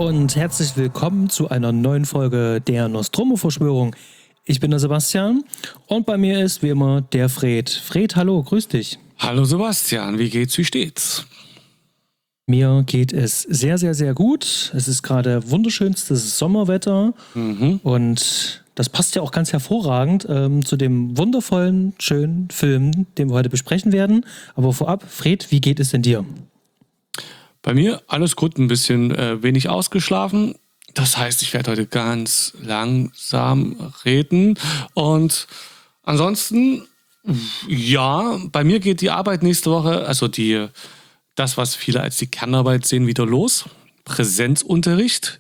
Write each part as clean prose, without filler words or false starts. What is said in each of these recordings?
und herzlich willkommen zu einer neuen Folge der Nostromo-Verschwörung. Ich bin der Sebastian und bei mir ist wie immer der Fred. Fred, hallo, grüß dich. Hallo Sebastian, wie geht's, wie steht's? Mir geht es sehr, sehr, sehr gut. Es ist gerade wunderschönstes Sommerwetter und das passt ja auch ganz hervorragend zu dem wundervollen, schönen Film, den wir heute besprechen werden. Aber vorab, Fred, wie geht es denn dir? Bei mir alles gut, ein bisschen wenig ausgeschlafen. Das heißt, ich werde heute ganz langsam reden. Und ansonsten, ja, bei mir geht die Arbeit nächste Woche, also das, was viele als die Kernarbeit sehen, wieder los. Präsenzunterricht.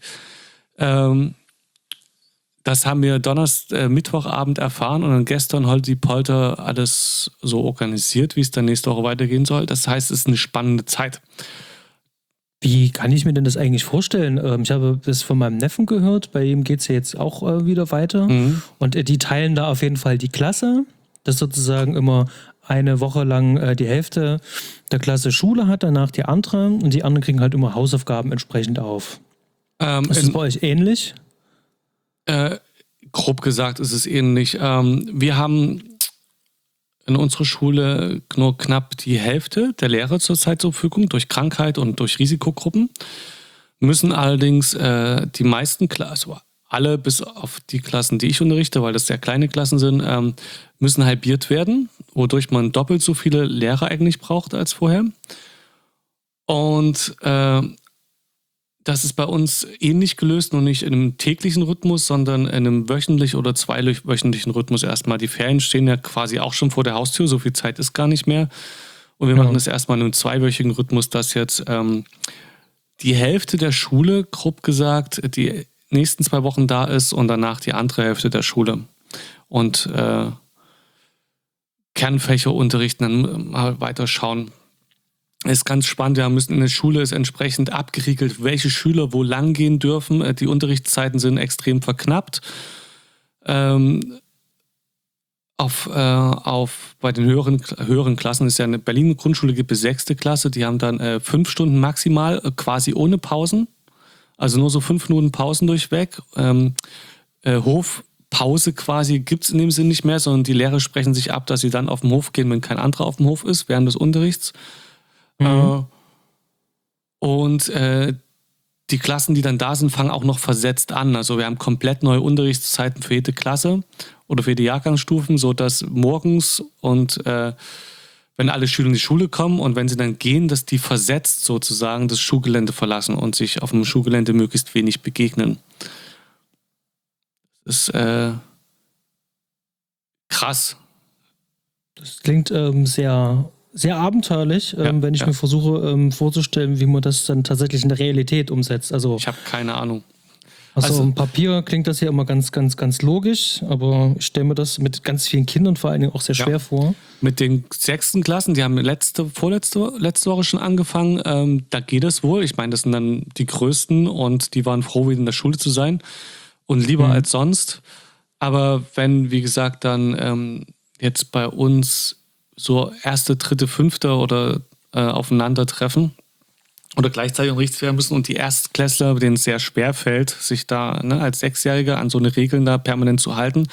Das haben wir Mittwochabend erfahren und dann gestern Holdi Polter alles so organisiert, wie es dann nächste Woche weitergehen soll. Das heißt, es ist eine spannende Zeit. Wie kann ich mir denn das eigentlich vorstellen? Ich habe das von meinem Neffen gehört, bei ihm geht es ja jetzt auch wieder weiter. Und die teilen da auf jeden Fall die Klasse, dass sozusagen immer eine Woche lang die Hälfte der Klasse Schule hat, danach die andere und die anderen kriegen halt immer Hausaufgaben entsprechend auf. Ist das bei euch ähnlich? Grob gesagt ist es ähnlich. Wir haben in unserer Schule nur knapp die Hälfte der Lehrer zurzeit zur Verfügung durch Krankheit und durch Risikogruppen. Müssen allerdings die meisten Klassen, also alle bis auf die Klassen, die ich unterrichte, weil das sehr kleine Klassen sind, müssen halbiert werden, wodurch man doppelt so viele Lehrer eigentlich braucht als vorher. Und das ist bei uns ähnlich gelöst, nur nicht in einem täglichen Rhythmus, sondern in einem wöchentlichen oder zweiwöchentlichen Rhythmus erstmal. Die Ferien stehen ja quasi auch schon vor der Haustür, so viel Zeit ist gar nicht mehr. Und wir machen das erstmal in einem zweiwöchigen Rhythmus, dass jetzt die Hälfte der Schule, grob gesagt, die nächsten 2 Wochen da ist und danach die andere Hälfte der Schule. Und Kernfächer unterrichten, dann mal weiter schauen. Ist ganz spannend, wir müssen in der Schule ist entsprechend abgeriegelt, welche Schüler wo lang gehen dürfen. Die Unterrichtszeiten sind extrem verknappt. Bei den höheren Klassen ist ja eine Berlin Grundschule gibt es 6. Klasse, die haben dann 5 Stunden maximal, quasi ohne Pausen. Also nur so 5 Minuten Pausen durchweg. Hofpause quasi gibt es in dem Sinn nicht mehr, sondern die Lehrer sprechen sich ab, dass sie dann auf den Hof gehen, wenn kein anderer auf dem Hof ist, während des Unterrichts. Und die Klassen, die dann da sind, fangen auch noch versetzt an. Also wir haben komplett neue Unterrichtszeiten für jede Klasse oder für jede Jahrgangsstufen, sodass morgens und wenn alle Schüler in die Schule kommen und wenn sie dann gehen, dass die versetzt sozusagen das Schulgelände verlassen und sich auf dem Schulgelände möglichst wenig begegnen. Das ist krass. Das klingt sehr, sehr abenteuerlich, wenn ich mir versuche vorzustellen, wie man das dann tatsächlich in der Realität umsetzt. Also, ich habe keine Ahnung. Also im Papier klingt das ja immer ganz, ganz, ganz logisch, aber ich stelle mir das mit ganz vielen Kindern vor allen Dingen auch sehr schwer vor. Mit den 6. Klassen, die haben letzte Woche schon angefangen, da geht es wohl. Ich meine, das sind dann die Größten und die waren froh, wieder in der Schule zu sein und lieber als sonst. Aber wenn, wie gesagt, dann jetzt bei uns so 1., 3., 5. oder aufeinandertreffen oder gleichzeitig unterrichtet werden müssen und die Erstklässler, denen es sehr schwer fällt, sich da als Sechsjähriger an so eine Regeln da permanent zu halten,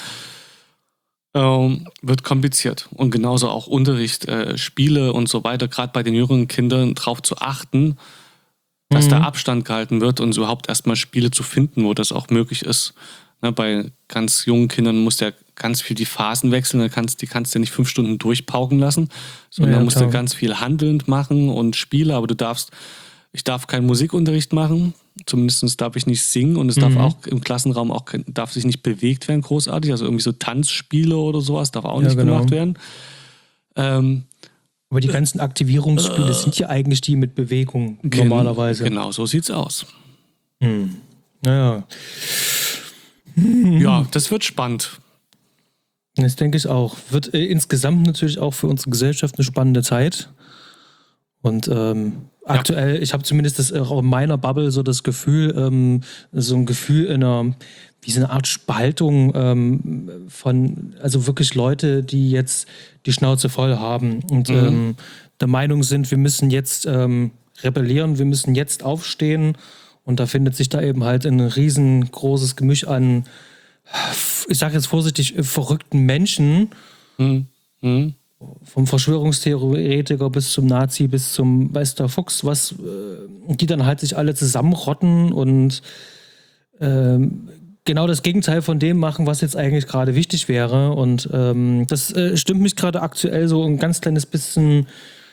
wird kompliziert. Und genauso auch Unterricht, Spiele und so weiter, gerade bei den jüngeren Kindern darauf zu achten, dass da Abstand gehalten wird und so überhaupt erstmal Spiele zu finden, wo das auch möglich ist. Bei ganz jungen Kindern musst du ja ganz viel die Phasen wechseln, die kannst du ja nicht 5 Stunden durchpauken lassen, sondern musst du ganz viel handelnd machen und Spiele, aber ich darf keinen Musikunterricht machen, zumindest darf ich nicht singen und es darf auch im Klassenraum darf sich nicht bewegt werden großartig, also irgendwie so Tanzspiele oder sowas darf auch nicht gemacht werden. Aber die ganzen Aktivierungsspiele sind ja eigentlich die mit Bewegung normalerweise. Genau, so sieht's aus. Naja. Ja, das wird spannend. Das denke ich auch. Wird insgesamt natürlich auch für unsere Gesellschaft eine spannende Zeit. Und aktuell, ich habe zumindest auch in meiner Bubble so das Gefühl, so ein Gefühl wie so eine Art Spaltung von, also wirklich Leute, die jetzt die Schnauze voll haben und der Meinung sind, wir müssen jetzt rebellieren, wir müssen jetzt aufstehen Und da findet sich da eben halt ein riesengroßes Gemisch an, ich sage jetzt vorsichtig, verrückten Menschen. Vom Verschwörungstheoretiker bis zum Nazi, bis zum weiß der Fuchs, was, die dann halt sich alle zusammenrotten und genau das Gegenteil von dem machen, was jetzt eigentlich gerade wichtig wäre. Und das stimmt mich gerade aktuell so ein ganz kleines bisschen.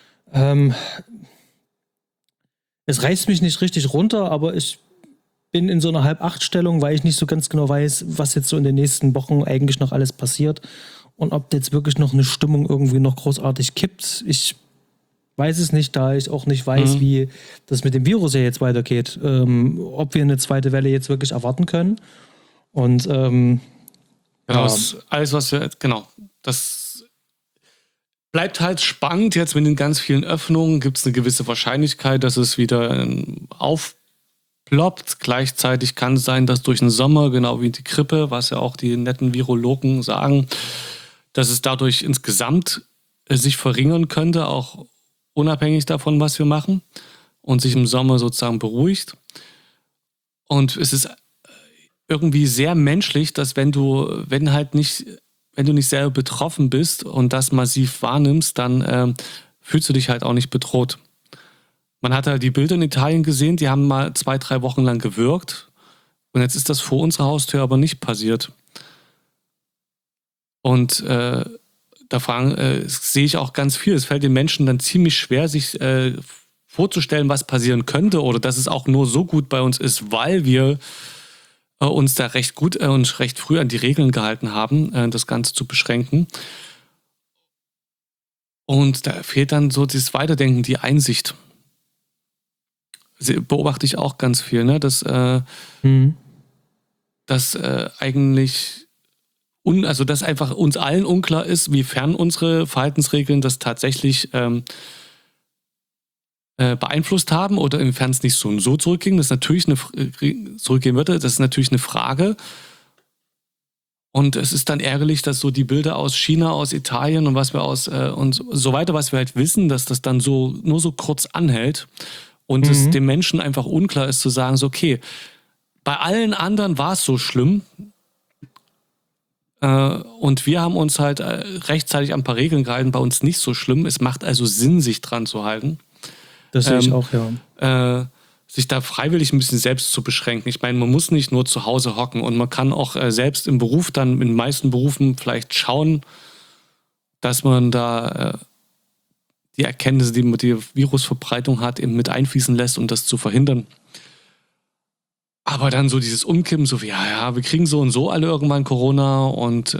Es reißt mich nicht richtig runter, aber ich bin in so einer Halb-Acht-Stellung, weil ich nicht so ganz genau weiß, was jetzt so in den nächsten Wochen eigentlich noch alles passiert und ob jetzt wirklich noch eine Stimmung irgendwie noch großartig kippt. Ich weiß es nicht, da ich auch nicht weiß, wie das mit dem Virus ja jetzt weitergeht. Ob wir eine zweite Welle jetzt wirklich erwarten können. Und genau, alles, was wir, genau, das bleibt halt spannend. Jetzt mit den ganz vielen Öffnungen gibt es eine gewisse Wahrscheinlichkeit, dass es wieder aufploppt. Gleichzeitig kann es sein, dass durch den Sommer, genau wie die Grippe, was ja auch die netten Virologen sagen, dass es dadurch insgesamt sich verringern könnte, auch unabhängig davon, was wir machen, und sich im Sommer sozusagen beruhigt. Und es ist irgendwie sehr menschlich, dass wenn du nicht selber betroffen bist und das massiv wahrnimmst, dann fühlst du dich halt auch nicht bedroht. Man hat halt die Bilder in Italien gesehen, die haben mal 2-3 Wochen lang gewirkt und jetzt ist das vor unserer Haustür aber nicht passiert. Und da sehe ich auch ganz viel. Es fällt den Menschen dann ziemlich schwer, sich vorzustellen, was passieren könnte oder dass es auch nur so gut bei uns ist, weil wir uns da recht gut und recht früh an die Regeln gehalten haben, das Ganze zu beschränken. Und da fehlt dann so dieses Weiterdenken, die Einsicht. Beobachte ich auch ganz viel, ne? Dass eigentlich also dass einfach uns allen unklar ist, wiefern unsere Verhaltensregeln das tatsächlich beeinflusst haben oder inwiefern es nicht so zurückging. Das ist natürlich zurückgehen würde, das ist natürlich eine Frage. Und es ist dann ärgerlich, dass so die Bilder aus China, aus Italien und was wir und so weiter, was wir halt wissen, dass das dann nur so kurz anhält und es dem Menschen einfach unklar ist zu sagen, so okay, bei allen anderen war es so schlimm, und wir haben uns halt rechtzeitig an ein paar Regeln gehalten, bei uns nicht so schlimm. Es macht also Sinn, sich dran zu halten. Das sehe ich auch, ja. Sich da freiwillig ein bisschen selbst zu beschränken. Ich meine, man muss nicht nur zu Hause hocken und man kann auch selbst im Beruf dann, in den meisten Berufen vielleicht schauen, dass man da die Erkenntnisse, die die Virusverbreitung hat, eben mit einfließen lässt, um das zu verhindern. Aber dann so dieses Umkippen, so wie, ja, wir kriegen so und so alle irgendwann Corona und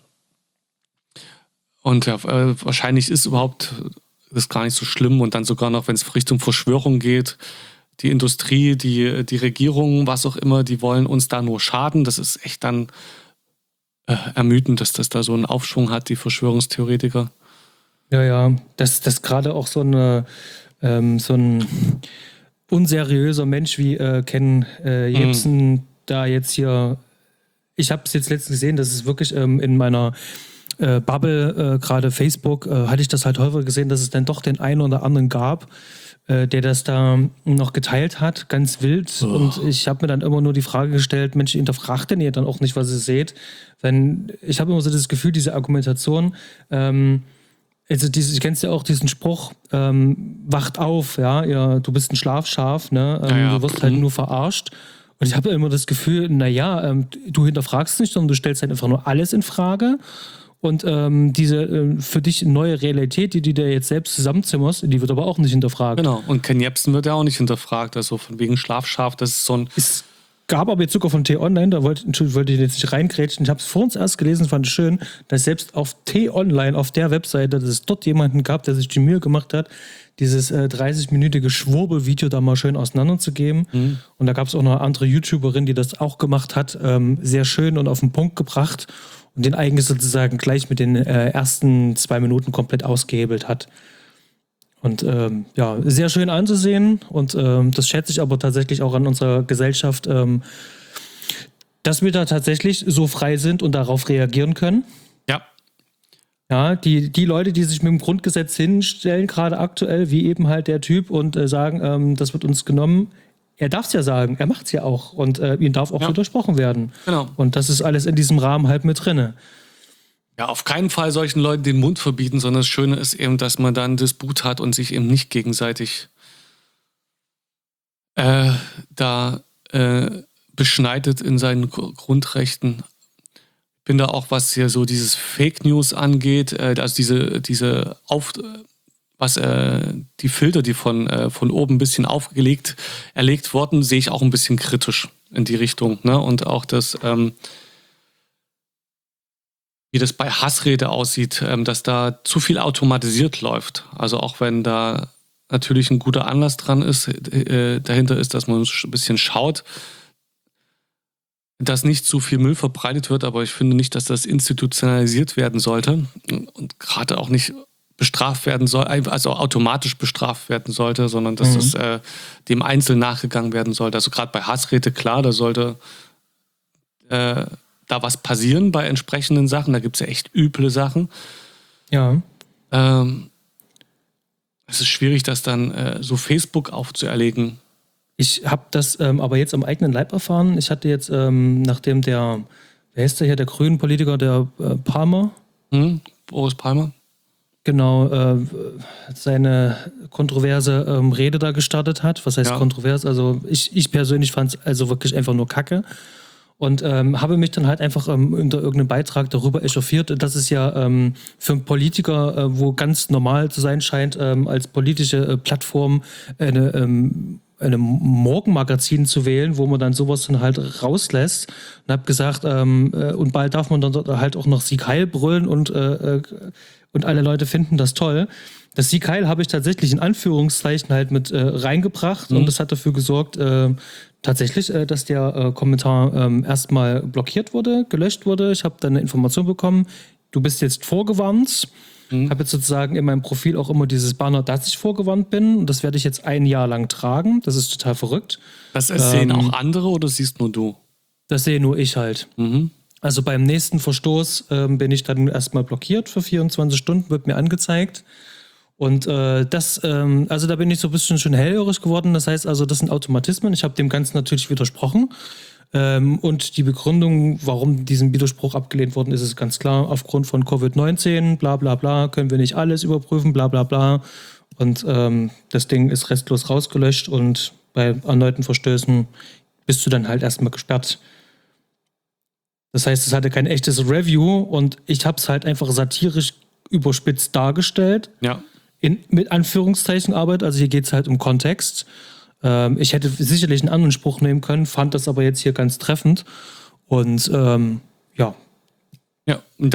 wahrscheinlich ist überhaupt das gar nicht so schlimm und dann sogar noch, wenn es Richtung Verschwörung geht, die Industrie, die Regierung, was auch immer, die wollen uns da nur schaden. Das ist echt dann ermüdend, dass das da so einen Aufschwung hat, die Verschwörungstheoretiker. Ja, dass gerade auch so ein unseriöser Mensch wie Ken Jebsen da jetzt hier, ich habe es jetzt letztens gesehen, das ist wirklich in meiner Bubble, gerade Facebook, hatte ich das halt häufig gesehen, dass es dann doch den einen oder anderen gab, der das da noch geteilt hat, ganz wild. Und ich habe mir dann immer nur die Frage gestellt, Mensch, hinterfragt denn ihr dann auch nicht, was ihr seht? Wenn ich habe immer so das Gefühl, diese Argumentation, also du kennst ja auch diesen Spruch, wacht auf, ja, du bist ein Schlafschaf, ne? Du wirst halt nur verarscht. Und ich habe immer das Gefühl, du hinterfragst nicht, sondern du stellst halt einfach nur alles in Frage. Und diese für dich neue Realität, die du dir jetzt selbst zusammenzimmerst, die wird aber auch nicht hinterfragt. Genau, und Ken Jebsen wird ja auch nicht hinterfragt, also von wegen Schlafschaf, das ist so ein... Es gab aber jetzt sogar von T-Online, da wollte ich jetzt nicht reingrätschen, ich habe es vor uns erst gelesen, fand es schön, dass selbst auf T-Online, auf der Webseite, dass es dort jemanden gab, der sich die Mühe gemacht hat, dieses 30-minütige Schwurbelvideo da mal schön auseinanderzugeben. Und da gab es auch noch eine andere YouTuberin, die das auch gemacht hat, sehr schön und auf den Punkt gebracht und den eigentlich sozusagen gleich mit den ersten 2 Minuten komplett ausgehebelt hat. Und sehr schön anzusehen und das schätze ich aber tatsächlich auch an unserer Gesellschaft, dass wir da tatsächlich so frei sind und darauf reagieren können. Ja. Ja, die Leute, die sich mit dem Grundgesetz hinstellen, gerade aktuell, wie eben halt der Typ und sagen, das wird uns genommen. er darf es ja sagen, er macht es ja auch und ihm darf auch widersprochen werden. Genau. Und das ist alles in diesem Rahmen halt mit drinne. Ja, auf keinen Fall solchen Leuten den Mund verbieten, sondern das Schöne ist eben, dass man da einen Disput hat und sich eben nicht gegenseitig beschneidet in seinen Grundrechten. Ich bin da auch, was hier so dieses Fake News angeht, also die Filter, die von oben ein bisschen erlegt wurden, sehe ich auch ein bisschen kritisch in die Richtung. Ne? Und auch das, wie das bei Hassrede aussieht, dass da zu viel automatisiert läuft. Also auch wenn da natürlich ein guter Anlass dahinter ist, dass man ein bisschen schaut, dass nicht zu viel Müll verbreitet wird, aber ich finde nicht, dass das institutionalisiert werden sollte und gerade auch nicht bestraft werden soll, also automatisch bestraft werden sollte, sondern dass das dem Einzelnen nachgegangen werden sollte. Also gerade bei Hassrede, klar, da sollte da was passieren bei entsprechenden Sachen. Da gibt es ja echt üble Sachen. Ja. Es ist schwierig, das dann so Facebook aufzuerlegen. Ich habe das aber jetzt am eigenen Leib erfahren. Ich hatte jetzt, nachdem wer ist der hier, der grünen Politiker, der Palmer? Boris Palmer? Genau, seine kontroverse Rede da gestartet hat. Was heißt kontrovers? Also ich persönlich fand es also wirklich einfach nur Kacke. Und habe mich dann halt einfach unter irgendeinem Beitrag darüber echauffiert, dass es ja für einen Politiker, wo ganz normal zu sein scheint, als politische Plattform eine Morgenmagazin zu wählen, wo man dann sowas dann halt rauslässt. Und habe gesagt, und bald darf man dann halt auch noch Sieg Heil brüllen und alle Leute finden das toll. Das Sieg Heil habe ich tatsächlich in Anführungszeichen halt mit reingebracht und das hat dafür gesorgt, tatsächlich, dass der Kommentar erstmal blockiert wurde, gelöscht wurde. Ich habe dann eine Information bekommen, du bist jetzt vorgewarnt. Habe jetzt sozusagen in meinem Profil auch immer dieses Banner, dass ich vorgewarnt bin. Und das werde ich jetzt 1 Jahr lang tragen. Das ist total verrückt. Das sehen auch andere oder siehst nur du? Das sehe nur ich halt. Also beim nächsten Verstoß bin ich dann erstmal blockiert für 24 Stunden, wird mir angezeigt. Und also da bin ich so ein bisschen schon hellhörig geworden. Das heißt also, das sind Automatismen. Ich habe dem Ganzen natürlich widersprochen. Und die Begründung, warum diesen Widerspruch abgelehnt worden ist, ist ganz klar. Aufgrund von Covid-19, bla bla bla, können wir nicht alles überprüfen, bla bla bla. Und das Ding ist restlos rausgelöscht und bei erneuten Verstößen bist du dann halt erstmal gesperrt. Das heißt, es hatte kein echtes Review und ich habe es halt einfach satirisch überspitzt dargestellt. Ja. Mit Anführungszeichen Arbeit, also hier geht es halt um Kontext. Ich hätte sicherlich einen anderen Spruch nehmen können, fand das aber jetzt hier ganz treffend. Und ja. Ja, und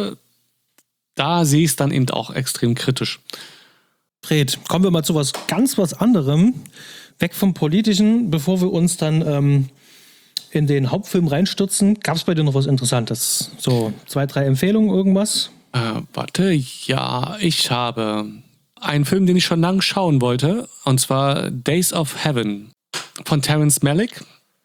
da sehe ich es dann eben auch extrem kritisch. Fred, kommen wir mal zu was anderem. Weg vom Politischen, bevor wir uns dann in den Hauptfilm reinstürzen. Gab es bei dir noch was Interessantes? So 2, 3 Empfehlungen, irgendwas? Warte, ja, ich habe einen Film, den ich schon lange schauen wollte, und zwar Days of Heaven von Terrence Malick.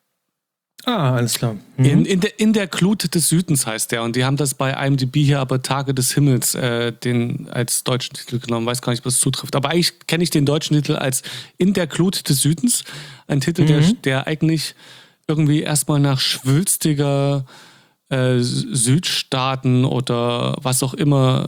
Ah, alles klar. In der Glut des Südens heißt der, und die haben das bei IMDb hier aber Tage des Himmels den als deutschen Titel genommen, weiß gar nicht, was zutrifft. Aber eigentlich kenne ich den deutschen Titel als In der Glut des Südens, ein Titel, der eigentlich irgendwie erstmal nach schwülstiger Südstaaten oder was auch immer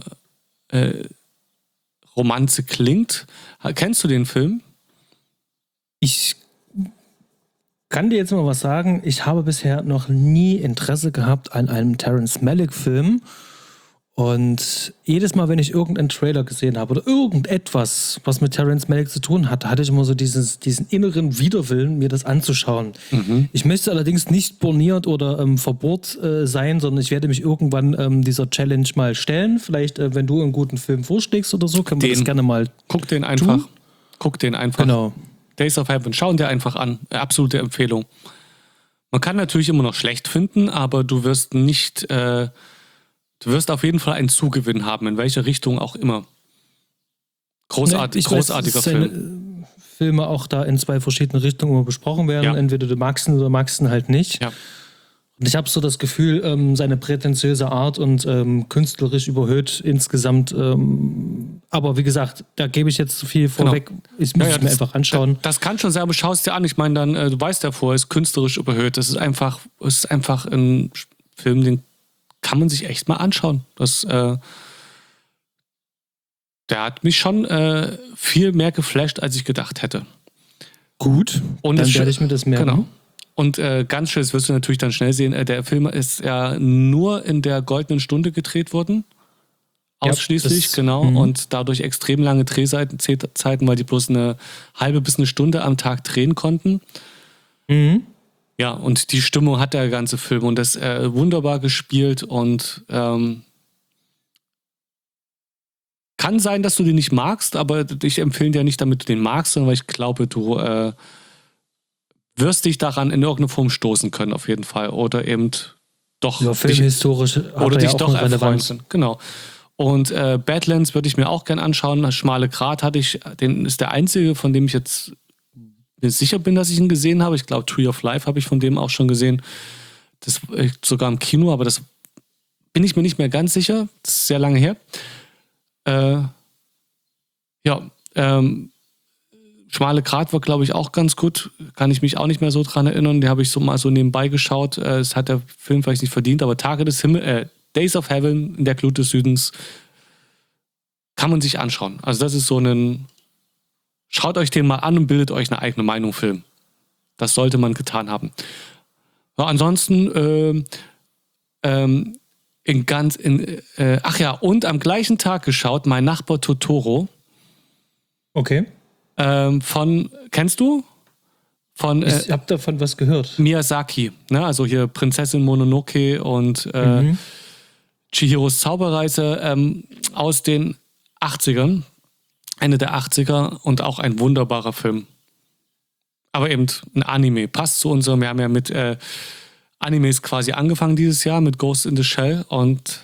Romanze klingt. Kennst du den Film? Ich kann dir jetzt mal was sagen. Ich habe bisher noch nie Interesse gehabt an einem Terrence Malick-Film. Und jedes Mal, wenn ich irgendeinen Trailer gesehen habe oder irgendetwas, was mit Terrence Malick zu tun hat, hatte ich immer so diesen inneren Widerwillen, mir das anzuschauen. Ich möchte allerdings nicht borniert oder verbohrt sein, sondern ich werde mich irgendwann dieser Challenge mal stellen. Vielleicht, wenn du einen guten Film vorschlägst oder so, können wir das gerne mal Guck den einfach. tun. Guck den einfach. Genau. Days of Heaven, schau ihn dir einfach an. Absolute Empfehlung. Man kann natürlich immer noch schlecht finden, aber du wirst nicht... Du wirst auf jeden Fall einen Zugewinn haben, in welche Richtung auch immer. Großartiger Film. Filme auch da in 2 verschiedenen Richtungen immer besprochen werden. Ja. Entweder du magst ihn oder magst ihn halt nicht. Ja. Und ich habe so das Gefühl, seine prätentiöse Art und künstlerisch überhöht insgesamt Aber wie gesagt, da gebe ich jetzt zu viel vorweg. Genau. Ich muss es mir einfach anschauen. Das kann schon sein, aber schau es dir an. Ich meine, dann, du weißt ja vorher, ist künstlerisch überhöht. Das ist einfach ein Film, den kann man sich echt mal anschauen. Der hat mich schon viel mehr geflasht, als ich gedacht hätte. Gut, und dann werde ich mir das merken. Genau. Und ganz schön, das wirst du natürlich dann schnell sehen, der Film ist ja nur in der Goldenen Stunde gedreht worden. Ausschließlich, genau. Und dadurch extrem lange Drehzeiten, weil die bloß eine halbe bis eine Stunde am Tag drehen konnten. Mhm. Ja, und die Stimmung hat der ganze Film und das wunderbar gespielt und kann sein, dass du den nicht magst, aber ich empfehle dir nicht, damit du den magst, sondern weil ich glaube, du wirst dich daran in irgendeiner Form stoßen können, auf jeden Fall. Oder eben doch. Ja, filmhistorisch oder dich ja doch erfreuen können. Genau. Und Badlands würde ich mir auch gern anschauen. Schmale Grat den ist der einzige, von dem ich jetzt sicher bin, dass ich ihn gesehen habe. Ich glaube, Tree of Life habe ich von dem auch schon gesehen. Das sogar im Kino, aber das bin ich mir nicht mehr ganz sicher. Das ist sehr lange her. Schmale Grat war, glaube ich, auch ganz gut. Kann ich mich auch nicht mehr so dran erinnern. Die habe ich so mal so nebenbei geschaut. Das hat der Film vielleicht nicht verdient, aber Days of Heaven in der Glut des Südens kann man sich anschauen. Also das ist schaut euch den mal an und bildet euch eine eigene Meinung, Film. Das sollte man getan haben. Ja, ansonsten und am gleichen Tag geschaut, Mein Nachbar Totoro. Okay. Kennst du? Ich habe davon was gehört. Miyazaki, ne? Also hier Prinzessin Mononoke und Chihiros Zauberreise aus den 80ern. Ende der 80er und auch ein wunderbarer Film. Aber eben ein Anime. Passt zu unserem, wir haben ja mit Animes quasi angefangen dieses Jahr, mit Ghost in the Shell und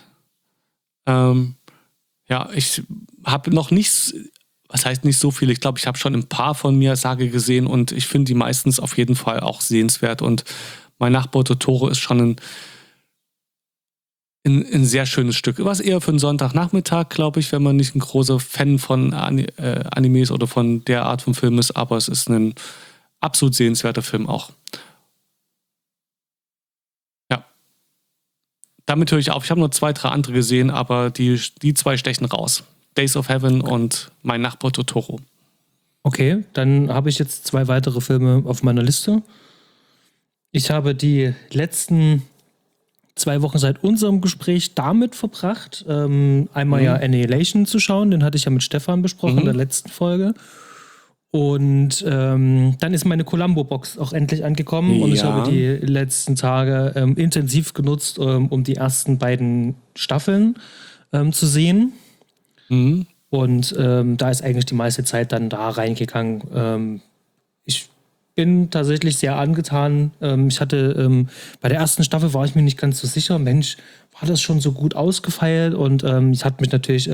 ich habe noch nichts. Was heißt nicht so viel? Ich glaube, ich habe schon ein paar von Miyazaki gesehen und ich finde die meistens auf jeden Fall auch sehenswert. Und Mein Nachbar Totoro ist schon ein sehr schönes Stück. Was eher für einen Sonntagnachmittag, glaube ich, wenn man nicht ein großer Fan von Animes oder von der Art von Film ist, aber es ist ein absolut sehenswerter Film auch. Ja. Damit höre ich auf. Ich habe nur 2, 3 andere gesehen, aber die 2 stechen raus. Days of Heaven und Mein Nachbar Totoro. Okay, dann habe ich jetzt 2 weitere Filme auf meiner Liste. Ich habe die letzten 2 Wochen seit unserem Gespräch damit verbracht, einmal Annihilation zu schauen, den hatte ich ja mit Stefan besprochen in der letzten Folge. Und dann ist meine Columbo-Box auch endlich angekommen und ich habe die letzten Tage intensiv genutzt, um die ersten beiden Staffeln zu sehen. Und da ist eigentlich die meiste Zeit dann da reingegangen. Ich bin tatsächlich sehr angetan. Ich hatte bei der ersten Staffel war ich mir nicht ganz so sicher. Mensch, war das schon so gut ausgefeilt? Und ich hatte mich natürlich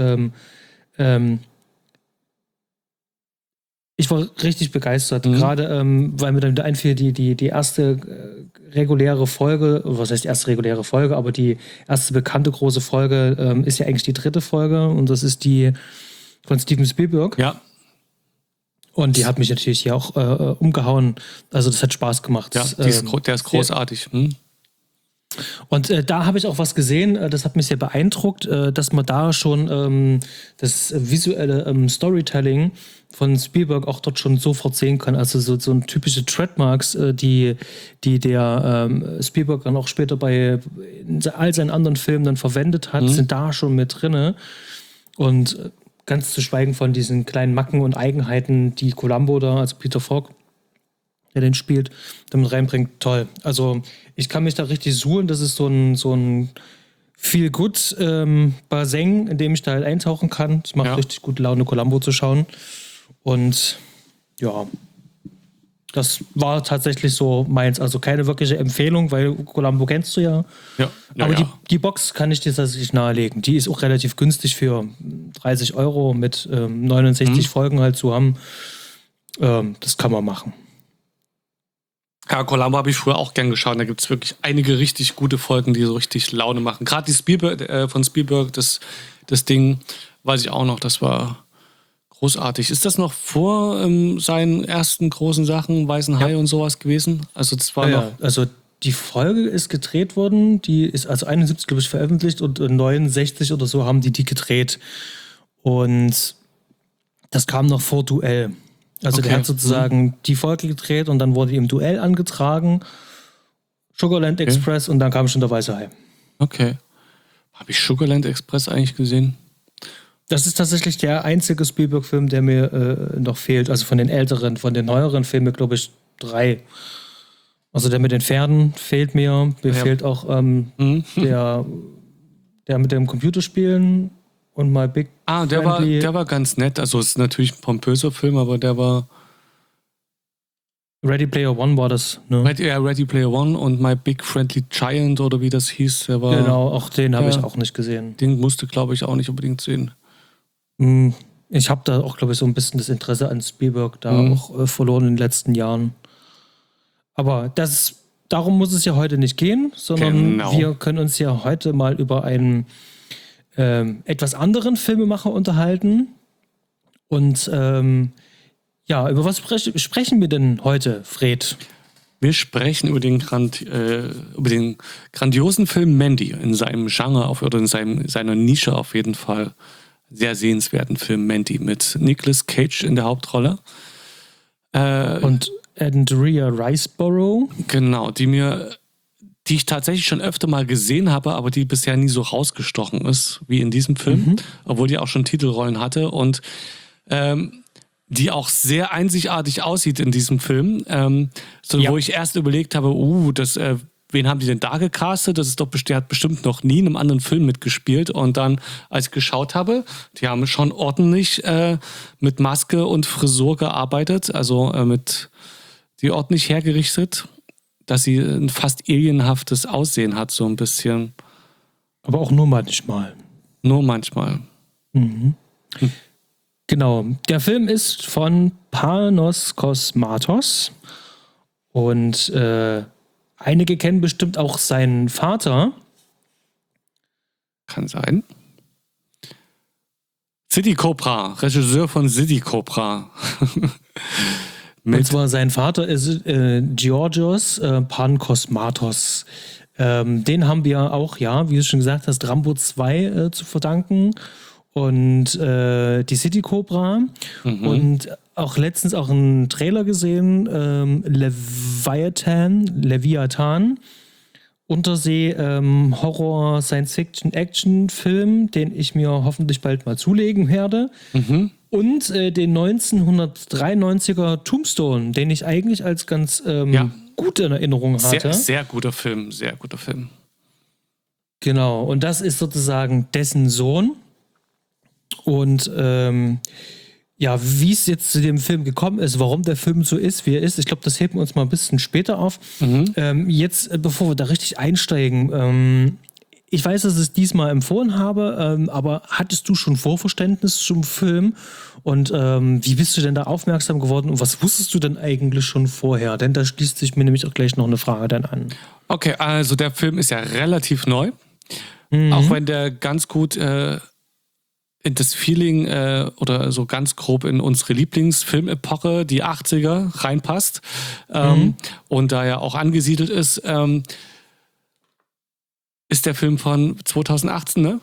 ich war richtig begeistert, gerade weil mir dann wieder einfiel, die erste reguläre Folge, was heißt erste reguläre Folge, aber die erste bekannte große Folge ist ja eigentlich die 3. Folge und das ist die von Steven Spielberg. Ja. Und die hat mich natürlich hier auch umgehauen. Also das hat Spaß gemacht. Ja, der ist großartig. Und da habe ich auch was gesehen, das hat mich sehr beeindruckt, dass man da schon das visuelle Storytelling von Spielberg auch dort schon sofort sehen kann. Also so ein typische Trademarks, die der Spielberg dann auch später bei all seinen anderen Filmen dann verwendet hat, sind da schon mit drinne. Und ganz zu schweigen von diesen kleinen Macken und Eigenheiten, die Columbo da, also Peter Falk, der den spielt, damit reinbringt, toll. Also ich kann mich da richtig suhlen, das ist so ein Feel-Good-Bassin, in dem ich da halt eintauchen kann. Es macht richtig gute Laune, Columbo zu schauen. Und ja, das war tatsächlich so meins. Also keine wirkliche Empfehlung, weil Columbo kennst du ja. Aber die Box kann ich dir tatsächlich nahelegen. Die ist auch relativ günstig für 30 € mit 69 Folgen halt zu haben. Das kann man machen. Ja, Columbo habe ich früher auch gern geschaut. Da gibt es wirklich einige richtig gute Folgen, die so richtig Laune machen. Gerade die Spielberg, von Spielberg, das Ding, weiß ich auch noch, das war Großartig. Ist das noch vor seinen ersten großen Sachen, Weißen Hai und sowas gewesen? Also das war noch... Also die Folge ist gedreht worden, die ist also 71, glaube ich, veröffentlicht und 69 oder so haben die gedreht. Und das kam noch vor Duell. Also der hat sozusagen die Folge gedreht und dann wurde ihm Duell angetragen, Sugarland Express und dann kam schon der Weiße Hai. Okay. Habe ich Sugarland Express eigentlich gesehen? Das ist tatsächlich der einzige Spielberg-Film, der mir noch fehlt. Also von den älteren, von den neueren Filmen, glaube ich, 3. Also der mit den Pferden fehlt mir. Mir fehlt auch der mit dem Computerspielen und My Big der war ganz nett. Also es ist natürlich ein pompöser Film, aber der war... Ready Player One war das, ne? Ready Player One und My Big Friendly Giant oder wie das hieß. Der war, genau, auch den habe ich auch nicht gesehen. Den musste, glaube ich, auch nicht unbedingt sehen. Ich habe da auch, glaube ich, so ein bisschen das Interesse an Spielberg da auch verloren in den letzten Jahren. Aber darum muss es ja heute nicht gehen, sondern wir können uns ja heute mal über einen etwas anderen Filmemacher unterhalten. Und über was sprechen wir denn heute, Fred? Wir sprechen über den grandiosen Film Mandy in seinem Genre oder in seiner Nische auf jeden Fall. Sehr sehenswerten Film Mandy mit Nicolas Cage in der Hauptrolle. Und Andrea Riseborough. Genau, die ich tatsächlich schon öfter mal gesehen habe, aber die bisher nie so rausgestochen ist wie in diesem Film, obwohl die auch schon Titelrollen hatte und die auch sehr einzigartig aussieht in diesem Film, wo ich erst überlegt habe, wen haben die denn da gecastet? Der hat bestimmt noch nie in einem anderen Film mitgespielt. Und dann, als ich geschaut habe, die haben schon ordentlich mit Maske und Frisur gearbeitet, also die ordentlich hergerichtet, dass sie ein fast alienhaftes Aussehen hat, so ein bisschen. Aber auch nur manchmal. Nur manchmal. Genau. Der Film ist von Panos Cosmatos und einige kennen bestimmt auch seinen Vater. Kann sein. City Cobra, Regisseur von City Cobra. Und zwar sein Vater ist Georgios Pankosmatos. Den haben wir auch, wie du schon gesagt hast, Rambo 2 zu verdanken. Und die City Cobra. Und auch letztens auch einen Trailer gesehen, Leviathan, Untersee Horror Science-Fiction-Action-Film, den ich mir hoffentlich bald mal zulegen werde. Und den 1993er Tombstone, den ich eigentlich als ganz gute in Erinnerung hatte. Sehr guter Film, sehr guter Film. Genau, und das ist sozusagen dessen Sohn. Und wie es jetzt zu dem Film gekommen ist, warum der Film so ist, wie er ist, ich glaube, das heben wir uns mal ein bisschen später auf. Jetzt, bevor wir da richtig einsteigen, ich weiß, dass ich es diesmal empfohlen habe, aber hattest du schon Vorverständnis zum Film? Und wie bist du denn da aufmerksam geworden und was wusstest du denn eigentlich schon vorher? Denn da schließt sich mir nämlich auch gleich noch eine Frage dann an. Okay, also der Film ist ja relativ neu, auch wenn der ganz gut in das Feeling oder so ganz grob in unsere Lieblingsfilmepoche, die 80er, reinpasst und da ja auch angesiedelt ist, ist der Film von 2018, ne?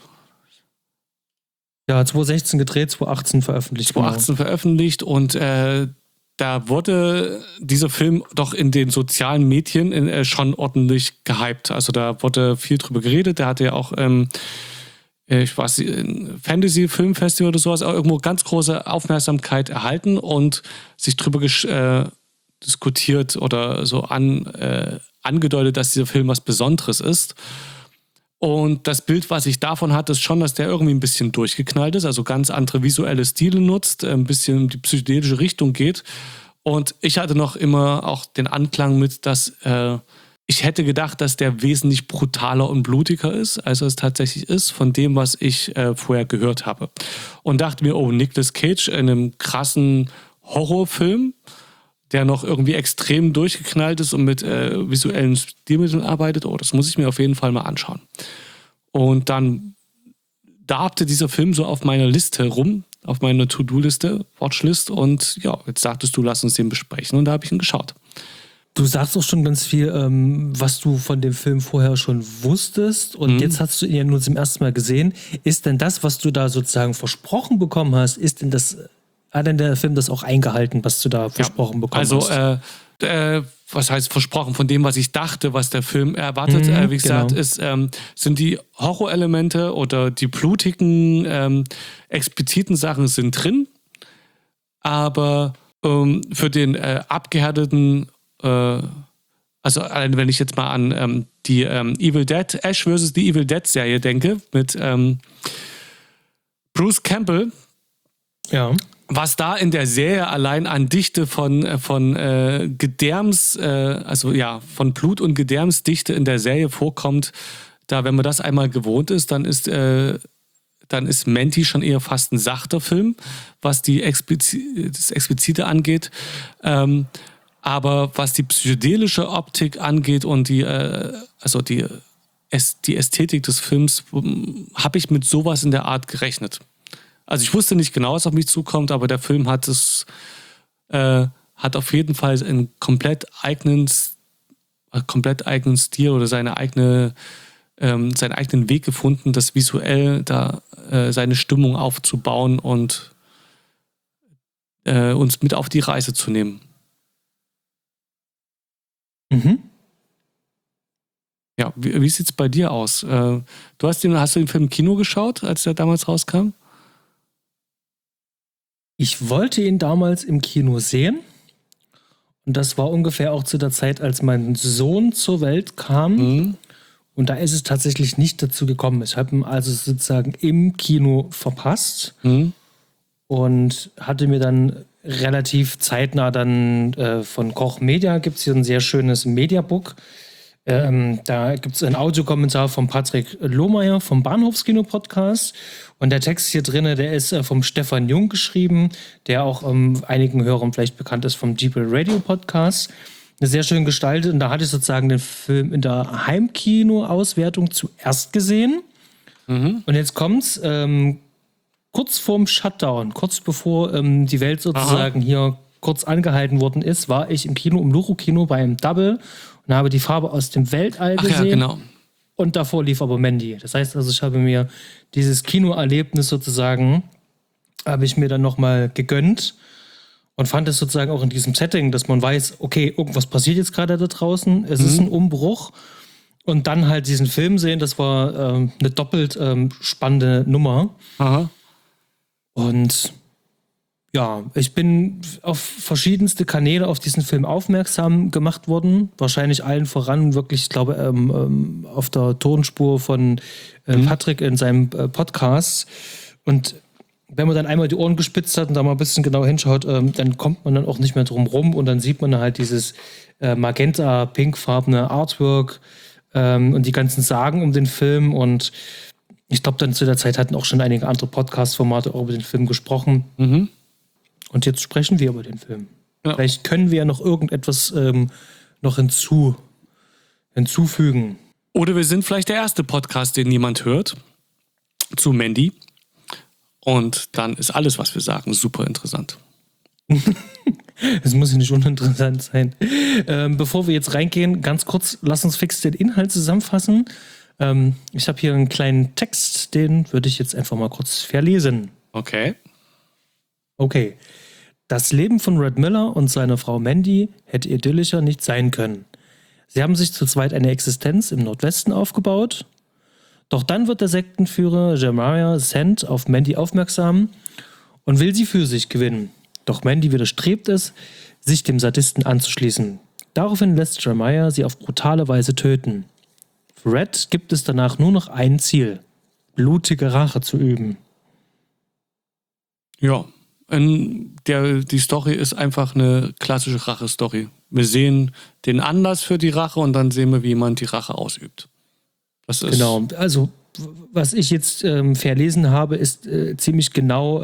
Ja, 2016 gedreht, 2018 veröffentlicht. 2018 veröffentlicht und da wurde dieser Film doch in den sozialen Medien schon ordentlich gehypt. Also da wurde viel drüber geredet. Der hatte ja auch ich weiß, ein Fantasy-Filmfestival oder sowas, auch irgendwo ganz große Aufmerksamkeit erhalten und sich drüber diskutiert oder so angedeutet, dass dieser Film was Besonderes ist. Und das Bild, was ich davon hatte, ist schon, dass der irgendwie ein bisschen durchgeknallt ist, also ganz andere visuelle Stile nutzt, ein bisschen in die psychedelische Richtung geht. Und ich hatte noch immer auch den Anklang mit, dass ich hätte gedacht, dass der wesentlich brutaler und blutiger ist, als er es tatsächlich ist, von dem, was ich vorher gehört habe. Und dachte mir, Nicolas Cage in einem krassen Horrorfilm, der noch irgendwie extrem durchgeknallt ist und mit visuellen Stilmitteln arbeitet, das muss ich mir auf jeden Fall mal anschauen. Und dann darbte dieser Film so auf meiner Liste rum auf meine To-Do-Liste, Watchlist. Und ja, jetzt sagtest du, lass uns den besprechen. Und da habe ich ihn geschaut. Du sagst auch schon ganz viel, was du von dem Film vorher schon wusstest. Und jetzt hast du ihn ja nur zum ersten Mal gesehen. Ist denn das, was du da sozusagen versprochen bekommen hast, hat denn der Film das auch eingehalten, was du da versprochen bekommen hast? Was heißt versprochen? Von dem, was ich dachte, was der Film erwartet, wie gesagt, sind die Horrorelemente oder die blutigen, expliziten Sachen sind drin. Aber für den abgehärteten, also allein wenn ich jetzt mal an die Evil Dead, Ash vs. die Evil Dead Serie denke, mit Bruce Campbell. Ja. Was da in der Serie allein an Dichte von Gedärms, von Blut- und Gedärmsdichte in der Serie vorkommt, da, wenn man das einmal gewohnt ist, dann ist Mandy schon eher fast ein sachter Film, was das Explizite angeht. Aber was die psychedelische Optik angeht und die Ästhetik des Films, habe ich mit sowas in der Art gerechnet. Also ich wusste nicht genau, was auf mich zukommt, aber der Film hat auf jeden Fall einen komplett eigenen Stil oder seinen eigenen Weg gefunden, das visuell da seine Stimmung aufzubauen und uns mit auf die Reise zu nehmen. Mhm. Ja, wie sieht es bei dir aus? Hast du den Film im Kino geschaut, als der damals rauskam? Ich wollte ihn damals im Kino sehen. Und das war ungefähr auch zu der Zeit, als mein Sohn zur Welt kam. Mhm. Und da ist es tatsächlich nicht dazu gekommen. Ich habe ihn also sozusagen im Kino verpasst und hatte mir dann relativ zeitnah dann von Koch Media, gibt es hier ein sehr schönes Mediabook. Da gibt es einen Audiokommentar von Patrick Lohmeier vom Bahnhofskino-Podcast. Und der Text hier drin, der ist vom Stefan Jung geschrieben, der auch einigen Hörern vielleicht bekannt ist vom Jeeple Radio Podcast. Sehr schön gestaltet. Und da hatte ich sozusagen den Film in der Heimkino-Auswertung zuerst gesehen. Und jetzt kommt's kurz vorm Shutdown, kurz bevor die Welt sozusagen hier kurz angehalten worden ist, war ich im Kino, im Luro-Kino bei einem Double und habe die Farbe aus dem Weltall gesehen. Ja, genau. Und davor lief aber Mandy. Das heißt also, ich habe mir dieses Kinoerlebnis sozusagen, habe ich mir dann nochmal gegönnt und fand es sozusagen auch in diesem Setting, dass man weiß, okay, irgendwas passiert jetzt gerade da draußen, es ist ein Umbruch. Und dann halt diesen Film sehen, das war eine doppelt spannende Nummer. Aha. Und ja, ich bin auf verschiedenste Kanäle auf diesen Film aufmerksam gemacht worden. Wahrscheinlich allen voran, wirklich, ich glaube, auf der Tonspur von Patrick in seinem Podcast. Und wenn man dann einmal die Ohren gespitzt hat und da mal ein bisschen genau hinschaut, dann kommt man dann auch nicht mehr drum rum und dann sieht man halt dieses magenta-pinkfarbene Artwork und die ganzen Sagen um den Film. Und ich glaube, dann zu der Zeit hatten auch schon einige andere Podcast-Formate auch über den Film gesprochen. Und jetzt sprechen wir über den Film. Ja. Vielleicht können wir ja noch irgendetwas noch hinzufügen. Oder wir sind vielleicht der erste Podcast, den niemand hört, zu Mandy. Und dann ist alles, was wir sagen, super interessant. Es muss ja nicht uninteressant sein. Bevor wir jetzt reingehen, ganz kurz, lass uns fix den Inhalt zusammenfassen. Ich habe hier einen kleinen Text, den würde ich jetzt einfach mal kurz verlesen. Okay. Das Leben von Red Miller und seiner Frau Mandy hätte idyllischer nicht sein können. Sie haben sich zu zweit eine Existenz im Nordwesten aufgebaut. Doch dann wird der Sektenführer Jeremiah Sand auf Mandy aufmerksam und will sie für sich gewinnen. Doch Mandy widerstrebt es, sich dem Sadisten anzuschließen. Daraufhin lässt Jeremiah sie auf brutale Weise töten. Für Red gibt es danach nur noch ein Ziel: blutige Rache zu üben. Ja, die Story ist einfach eine klassische Rache-Story. Wir sehen den Anlass für die Rache und dann sehen wir, wie jemand die Rache ausübt. Das ist genau, also was ich jetzt verlesen habe, ist ziemlich genau,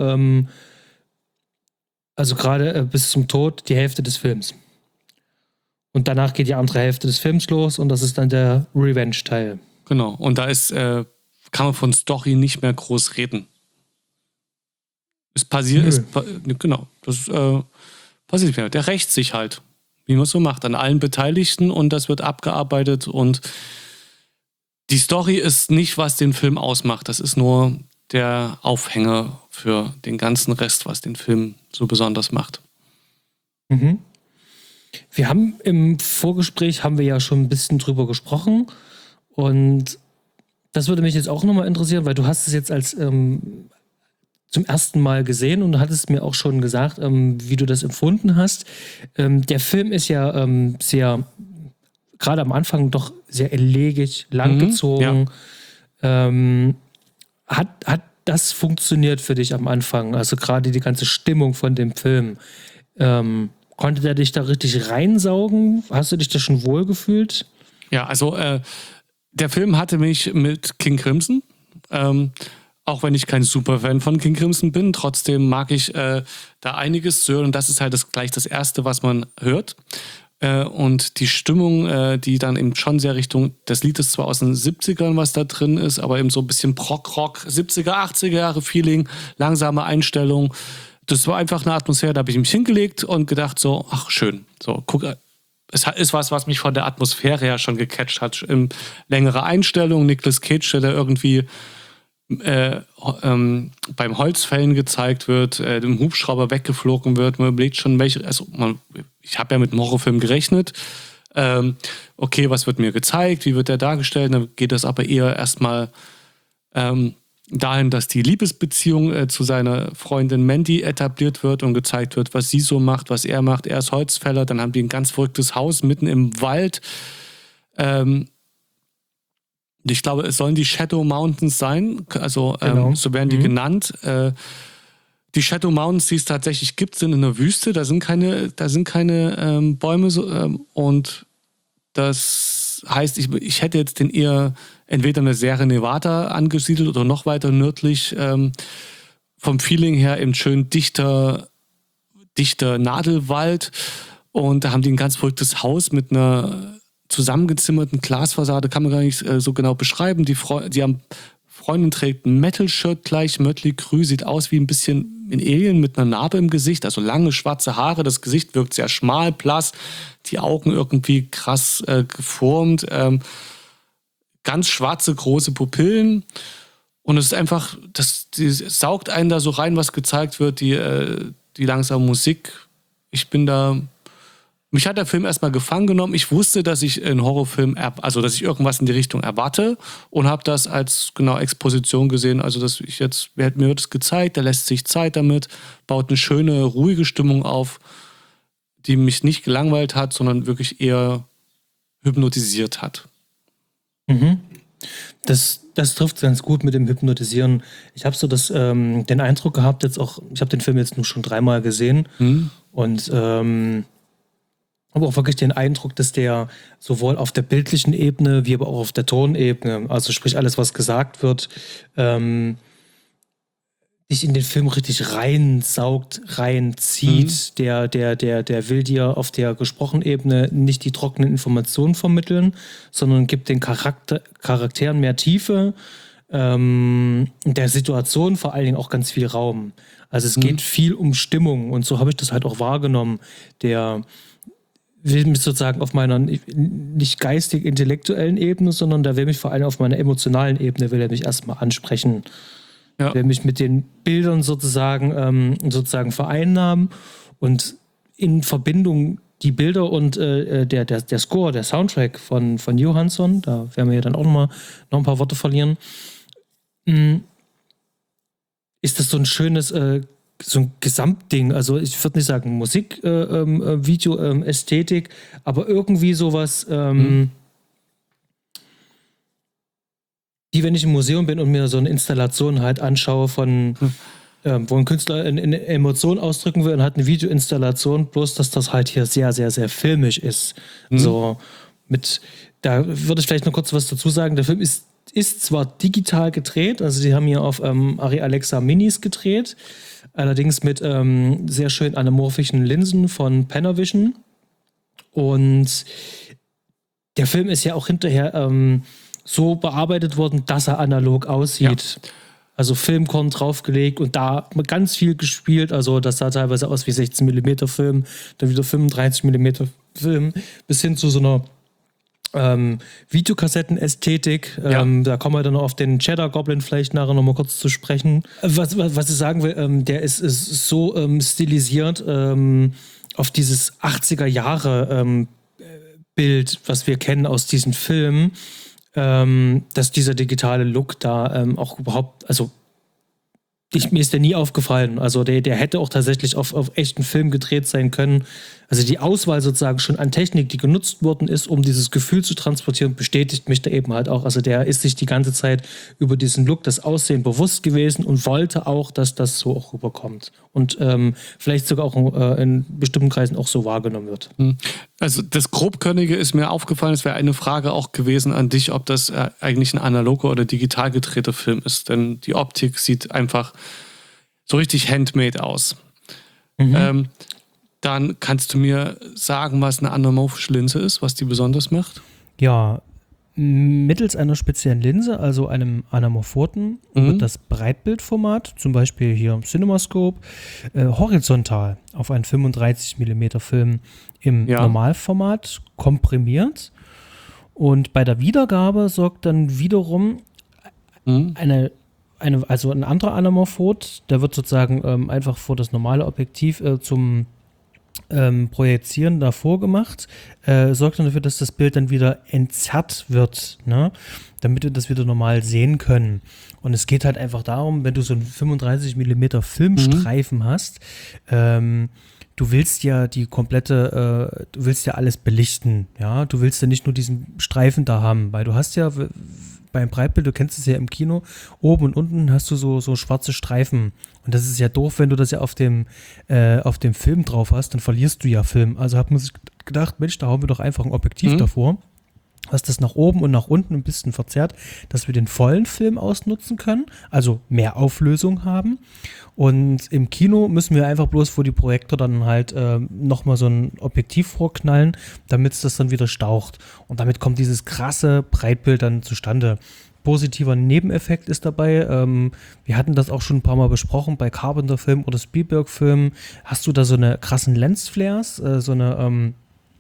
also gerade bis zum Tod die Hälfte des Films. Und danach geht die andere Hälfte des Films los und das ist dann der Revenge-Teil. Genau, und da kann man von Story nicht mehr groß reden. Es passiert, genau, das passiert nicht mehr. Der rächt sich halt, wie man es so macht, an allen Beteiligten und das wird abgearbeitet und die Story ist nicht, was den Film ausmacht. Das ist nur der Aufhänger für den ganzen Rest, was den Film so besonders macht. Mhm. Wir haben im Vorgespräch ja schon ein bisschen drüber gesprochen und das würde mich jetzt auch nochmal interessieren, weil du hast es jetzt als zum ersten Mal gesehen und hattest mir auch schon gesagt, wie du das empfunden hast. Der Film ist ja sehr, gerade am Anfang doch sehr elegig, langgezogen. Ja. Hat das funktioniert für dich am Anfang? Also gerade die ganze Stimmung von dem Film. Konnte der dich da richtig reinsaugen? Hast du dich da schon wohl gefühlt? Ja, also der Film hatte mich mit King Crimson, auch wenn ich kein Superfan von King Crimson bin, trotzdem mag ich da einiges zu hören und das ist halt gleich das Erste, was man hört. Und die Stimmung, die dann eben schon sehr Richtung, das Lied ist zwar aus den 70ern, was da drin ist, aber eben so ein bisschen Prog-Rock, 70er, 80er Jahre Feeling, langsame Einstellung. Das war einfach eine Atmosphäre, da habe ich mich hingelegt und gedacht so, ach schön, so guck, es ist was mich von der Atmosphäre her schon gecatcht hat. Längere Einstellung, Nicolas Cage, der irgendwie beim Holzfällen gezeigt wird, dem Hubschrauber weggeflogen wird. Man überlegt schon, ich habe ja mit einem Horrorfilm gerechnet. Okay, was wird mir gezeigt? Wie wird der dargestellt? Dann geht das aber eher erstmal dahin, dass die Liebesbeziehung zu seiner Freundin Mandy etabliert wird und gezeigt wird, was sie so macht, was er macht. Er ist Holzfäller, dann haben die ein ganz verrücktes Haus mitten im Wald. Ich glaube, es sollen die Shadow Mountains sein, also genau. So werden die genannt. Die Shadow Mountains, die es tatsächlich gibt, sind in der Wüste, da sind keine Bäume und das heißt, ich hätte jetzt den eher entweder eine Sierra Nevada angesiedelt oder noch weiter nördlich, vom Feeling her eben schön dichter Nadelwald und da haben die ein ganz verrücktes Haus mit einer zusammengezimmerten Glasfassade, kann man gar nicht so genau beschreiben. Die Freundin trägt ein Metal-Shirt gleich, Mötley Crüe, sieht aus wie ein bisschen ein Alien mit einer Narbe im Gesicht, also lange schwarze Haare, das Gesicht wirkt sehr schmal, blass, die Augen irgendwie krass geformt, ganz schwarze, große Pupillen und es ist einfach, die saugt einen da so rein, was gezeigt wird, die langsame Musik. Mich hat der Film erstmal gefangen genommen. Ich wusste, dass ich einen Horrorfilm, dass ich irgendwas in die Richtung erwarte und habe das als Exposition gesehen. Also mir wird es gezeigt, der lässt sich Zeit damit, baut eine schöne, ruhige Stimmung auf, die mich nicht gelangweilt hat, sondern wirklich eher hypnotisiert hat. Mhm. Das trifft ganz gut mit dem Hypnotisieren. Ich habe so den Eindruck gehabt, ich habe den Film jetzt nur schon 3-mal gesehen und aber auch wirklich den Eindruck, dass der sowohl auf der bildlichen Ebene wie aber auch auf der Tonebene, also sprich alles, was gesagt wird, dich in den Film richtig reinsaugt, reinzieht. Der will dir auf der gesprochenen Ebene nicht die trockenen Informationen vermitteln, sondern gibt den Charakteren mehr Tiefe, der Situation vor allen Dingen auch ganz viel Raum. Also es geht viel um Stimmung und so habe ich das halt auch wahrgenommen. Der will mich sozusagen auf meiner nicht geistig-intellektuellen Ebene, sondern der will mich vor allem auf meiner emotionalen Ebene, will er mich erstmal ansprechen. Ja. Will mich mit den Bildern sozusagen vereinnahmen und in Verbindung die Bilder und der Score, der Soundtrack von Johansson, da werden wir ja dann auch noch ein paar Worte verlieren, ist das so ein schönes so ein Gesamtding, also ich würde nicht sagen Musik, Video, Ästhetik, aber irgendwie sowas, die, wenn ich im Museum bin und mir so eine Installation halt anschaue von, wo ein Künstler eine Emotion ausdrücken will und hat eine Videoinstallation, bloß dass das halt hier sehr, sehr, sehr filmisch ist. So da würde ich vielleicht noch kurz was dazu sagen, der Film ist zwar digital gedreht, also die haben hier auf Arri Alexa Minis gedreht, allerdings mit sehr schön anamorphischen Linsen von Panavision. Und der Film ist ja auch hinterher so bearbeitet worden, dass er analog aussieht. Ja. also Filmkorn draufgelegt und da ganz viel gespielt. Also das sah teilweise aus wie 16 mm Film, dann wieder 35 mm Film, bis hin zu so einer Videokassetten-Ästhetik. Da kommen wir dann noch auf den Cheddar Goblin vielleicht nachher noch mal kurz zu sprechen. Was ich sagen will, der ist so stilisiert auf dieses 80er Jahre Bild, was wir kennen aus diesen Filmen, dass dieser digitale Look da auch überhaupt, also mir ist der nie aufgefallen. Also der hätte auch tatsächlich auf echten Film gedreht sein können. Also die Auswahl sozusagen schon an Technik, die genutzt worden ist, um dieses Gefühl zu transportieren, bestätigt mich da eben halt auch. Also der ist sich die ganze Zeit über diesen Look, das Aussehen bewusst gewesen und wollte auch, dass das so auch rüberkommt. Und vielleicht sogar auch in bestimmten Kreisen auch so wahrgenommen wird. Also das Grobkörnige ist mir aufgefallen, es wäre eine Frage auch gewesen an dich, ob das eigentlich ein analoger oder digital gedrehter Film ist. Denn die Optik sieht einfach so richtig handmade aus. Dann kannst du mir sagen, was eine anamorphische Linse ist, was die besonders macht? Ja, mittels einer speziellen Linse, also einem Anamorphoten, wird das Breitbildformat, zum Beispiel hier im CinemaScope, horizontal auf einen 35 mm Film im Normalformat komprimiert. Und bei der Wiedergabe sorgt dann wiederum also ein anderer Anamorphot, der wird sozusagen einfach vor das normale Objektiv zum Projizieren davor gemacht, sorgt dann dafür, dass das Bild dann wieder entzerrt wird, ne? Damit wir das wieder normal sehen können. Und es geht halt einfach darum, wenn du so einen 35 mm Filmstreifen hast, du willst ja die komplette, du willst ja alles belichten, ja? Du willst ja nicht nur diesen Streifen da haben, weil du hast ja beim Breitbild, du kennst es ja im Kino, oben und unten hast du so schwarze Streifen. Und das ist ja doof, wenn du das ja auf dem Film drauf hast, dann verlierst du ja Film. Also hat man sich gedacht, Mensch, da hauen wir doch einfach ein Objektiv davor, was das nach oben und nach unten ein bisschen verzerrt, dass wir den vollen Film ausnutzen können, also mehr Auflösung haben. Und im Kino müssen wir einfach bloß vor die Projektor dann halt nochmal so ein Objektiv vorknallen, damit es das dann wieder staucht. Und damit kommt dieses krasse Breitbild dann zustande. Positiver Nebeneffekt ist dabei, wir hatten das auch schon ein paar Mal besprochen, bei Carpenter-Filmen oder Spielberg-Filmen hast du da so eine krassen Lensflares, so eine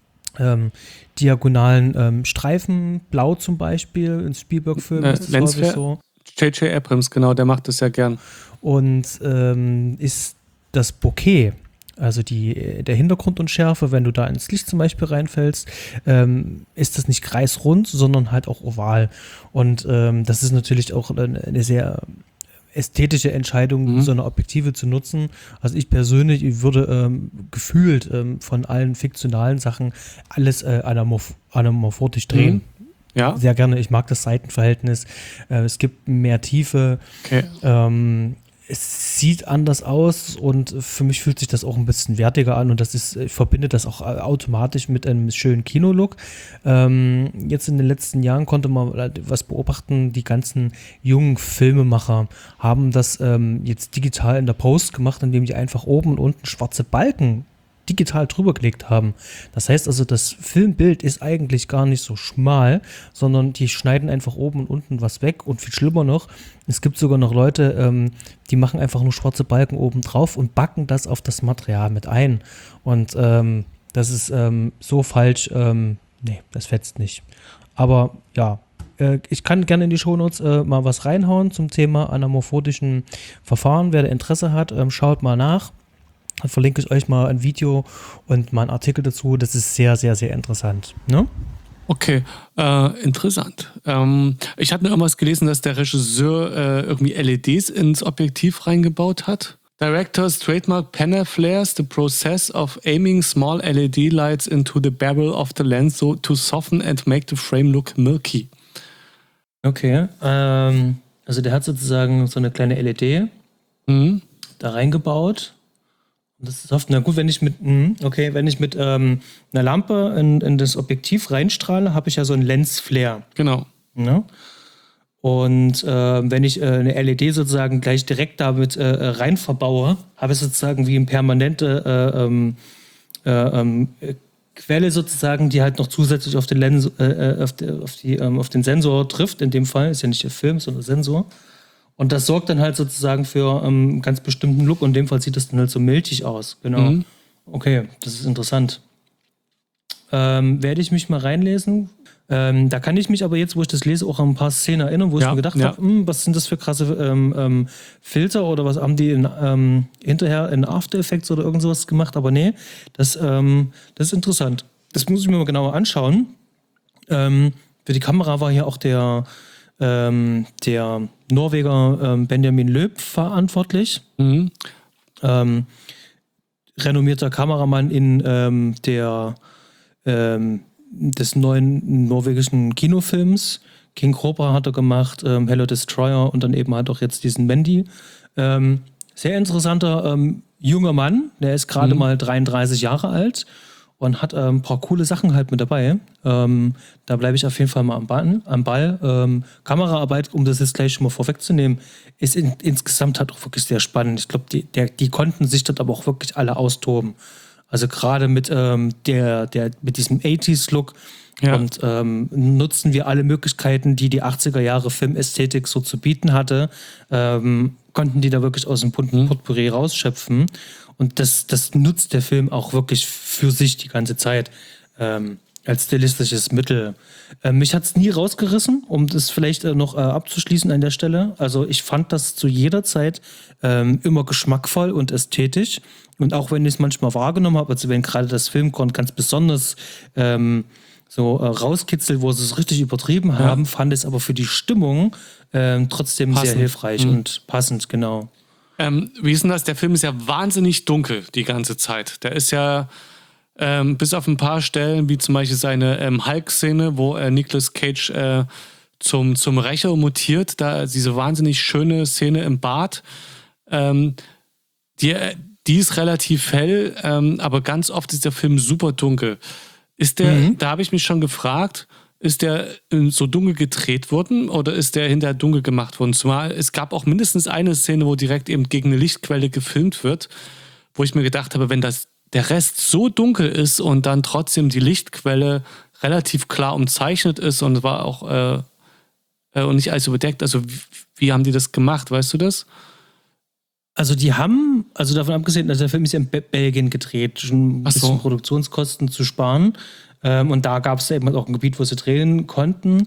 diagonalen Streifen, blau zum Beispiel, in Spielberg-Filmen ist das häufig so. J.J. Abrams, genau, der macht das ja gern. Und ist das Bokeh, also der Hintergrundunschärfe, wenn du da ins Licht zum Beispiel reinfällst, ist das nicht kreisrund, sondern halt auch oval. Und das ist natürlich auch eine sehr ästhetische Entscheidung, so eine Objektive zu nutzen. Also ich persönlich würde gefühlt von allen fiktionalen Sachen alles anamorphotisch drehen. Ja. Sehr gerne. Ich mag das Seitenverhältnis. Es gibt mehr Tiefe. Okay. Es sieht anders aus und für mich fühlt sich das auch ein bisschen wertiger an und ich verbinde das auch automatisch mit einem schönen Kinolook. Jetzt in den letzten Jahren konnte man was beobachten, die ganzen jungen Filmemacher haben das jetzt digital in der Post gemacht, indem die einfach oben und unten schwarze Balken digital drüber gelegt haben. Das heißt also, das Filmbild ist eigentlich gar nicht so schmal, sondern die schneiden einfach oben und unten was weg und viel schlimmer noch, es gibt sogar noch Leute, die machen einfach nur schwarze Balken oben drauf und backen das auf das Material mit ein. Und das ist so falsch, nee, das fetzt nicht. Aber ja, ich kann gerne in die Shownotes mal was reinhauen zum Thema anamorphotischen Verfahren. Wer da Interesse hat, schaut mal nach. Dann verlinke ich euch mal ein Video und mal einen Artikel dazu. Das ist sehr, sehr, sehr interessant. Ne? Okay, interessant. Ich hatte nur irgendwas gelesen, dass der Regisseur irgendwie LEDs ins Objektiv reingebaut hat. Director's trademark Penner flares the process of aiming small LED lights into the barrel of the lens so to soften and make the frame look milky. Okay, also der hat sozusagen so eine kleine LED da reingebaut. Das ist oft, na gut, wenn ich mit einer Lampe in das Objektiv reinstrahle, habe ich ja so einen Lensflare. Genau. Ne? Und wenn ich eine LED sozusagen gleich direkt damit rein verbaue, habe ich sozusagen wie eine permanente Quelle sozusagen, die halt noch zusätzlich auf den Sensor trifft. In dem Fall ist ja nicht der Film, sondern der Sensor. Und das sorgt dann halt sozusagen für einen ganz bestimmten Look. Und in dem Fall sieht das dann halt so milchig aus. Genau. Okay, das ist interessant. Werde ich mich mal reinlesen. Da kann ich mich aber jetzt, wo ich das lese, auch an ein paar Szenen erinnern, wo ich mir gedacht habe, was sind das für krasse Filter oder was haben die hinterher in After Effects oder irgend sowas gemacht. Aber nee, das ist interessant. Das muss ich mir mal genauer anschauen. Für die Kamera war hier auch der Norweger Benjamin Loeb verantwortlich. Renommierter Kameramann in des neuen norwegischen Kinofilms. King Cobra hat er gemacht, Hello Destroyer und dann eben halt auch jetzt diesen Mandy. Sehr interessanter junger Mann, der ist gerade mal 33 Jahre alt und hat ein paar coole Sachen halt mit dabei. Da bleibe ich auf jeden Fall mal am Ball. Kameraarbeit, um das jetzt gleich schon mal vorwegzunehmen, ist insgesamt halt auch wirklich sehr spannend. Ich glaube, die konnten sich dort aber auch wirklich alle austoben. Also gerade mit mit diesem 80s-Look und nutzen wir alle Möglichkeiten, die 80er Jahre Filmästhetik so zu bieten hatte, konnten die da wirklich aus dem bunten Potpourri rausschöpfen. Und das nutzt der Film auch wirklich für sich die ganze Zeit als stilistisches Mittel. Mich hat es nie rausgerissen, um das vielleicht noch abzuschließen an der Stelle. Also ich fand das zu jeder Zeit immer geschmackvoll und ästhetisch. Und auch wenn ich es manchmal wahrgenommen habe, also wenn gerade das Filmkorn ganz besonders rauskitzelt, wo sie es richtig übertrieben haben, fand ich es aber für die Stimmung trotzdem passend. Sehr hilfreich und passend, genau. Wie ist denn das? Der Film ist ja wahnsinnig dunkel die ganze Zeit. Der ist ja bis auf ein paar Stellen, wie zum Beispiel seine Hulk-Szene, wo Nicolas Cage zum Rächer mutiert, da diese wahnsinnig schöne Szene im Bad, die ist relativ hell, aber ganz oft ist der Film super dunkel. Ist der, da habe ich mich schon gefragt, ist der so dunkel gedreht worden oder ist der hinterher dunkel gemacht worden? Zumal es gab auch mindestens eine Szene, wo direkt eben gegen eine Lichtquelle gefilmt wird, wo ich mir gedacht habe, wenn der Rest so dunkel ist und dann trotzdem die Lichtquelle relativ klar umzeichnet ist und war auch und nicht alles überdeckt, also wie haben die das gemacht, weißt du das? Also die haben, also davon abgesehen, dass der Film ist ja in Belgien gedreht, schon ein bisschen Produktionskosten zu sparen. Und da gab es eben auch ein Gebiet, wo sie drehen konnten.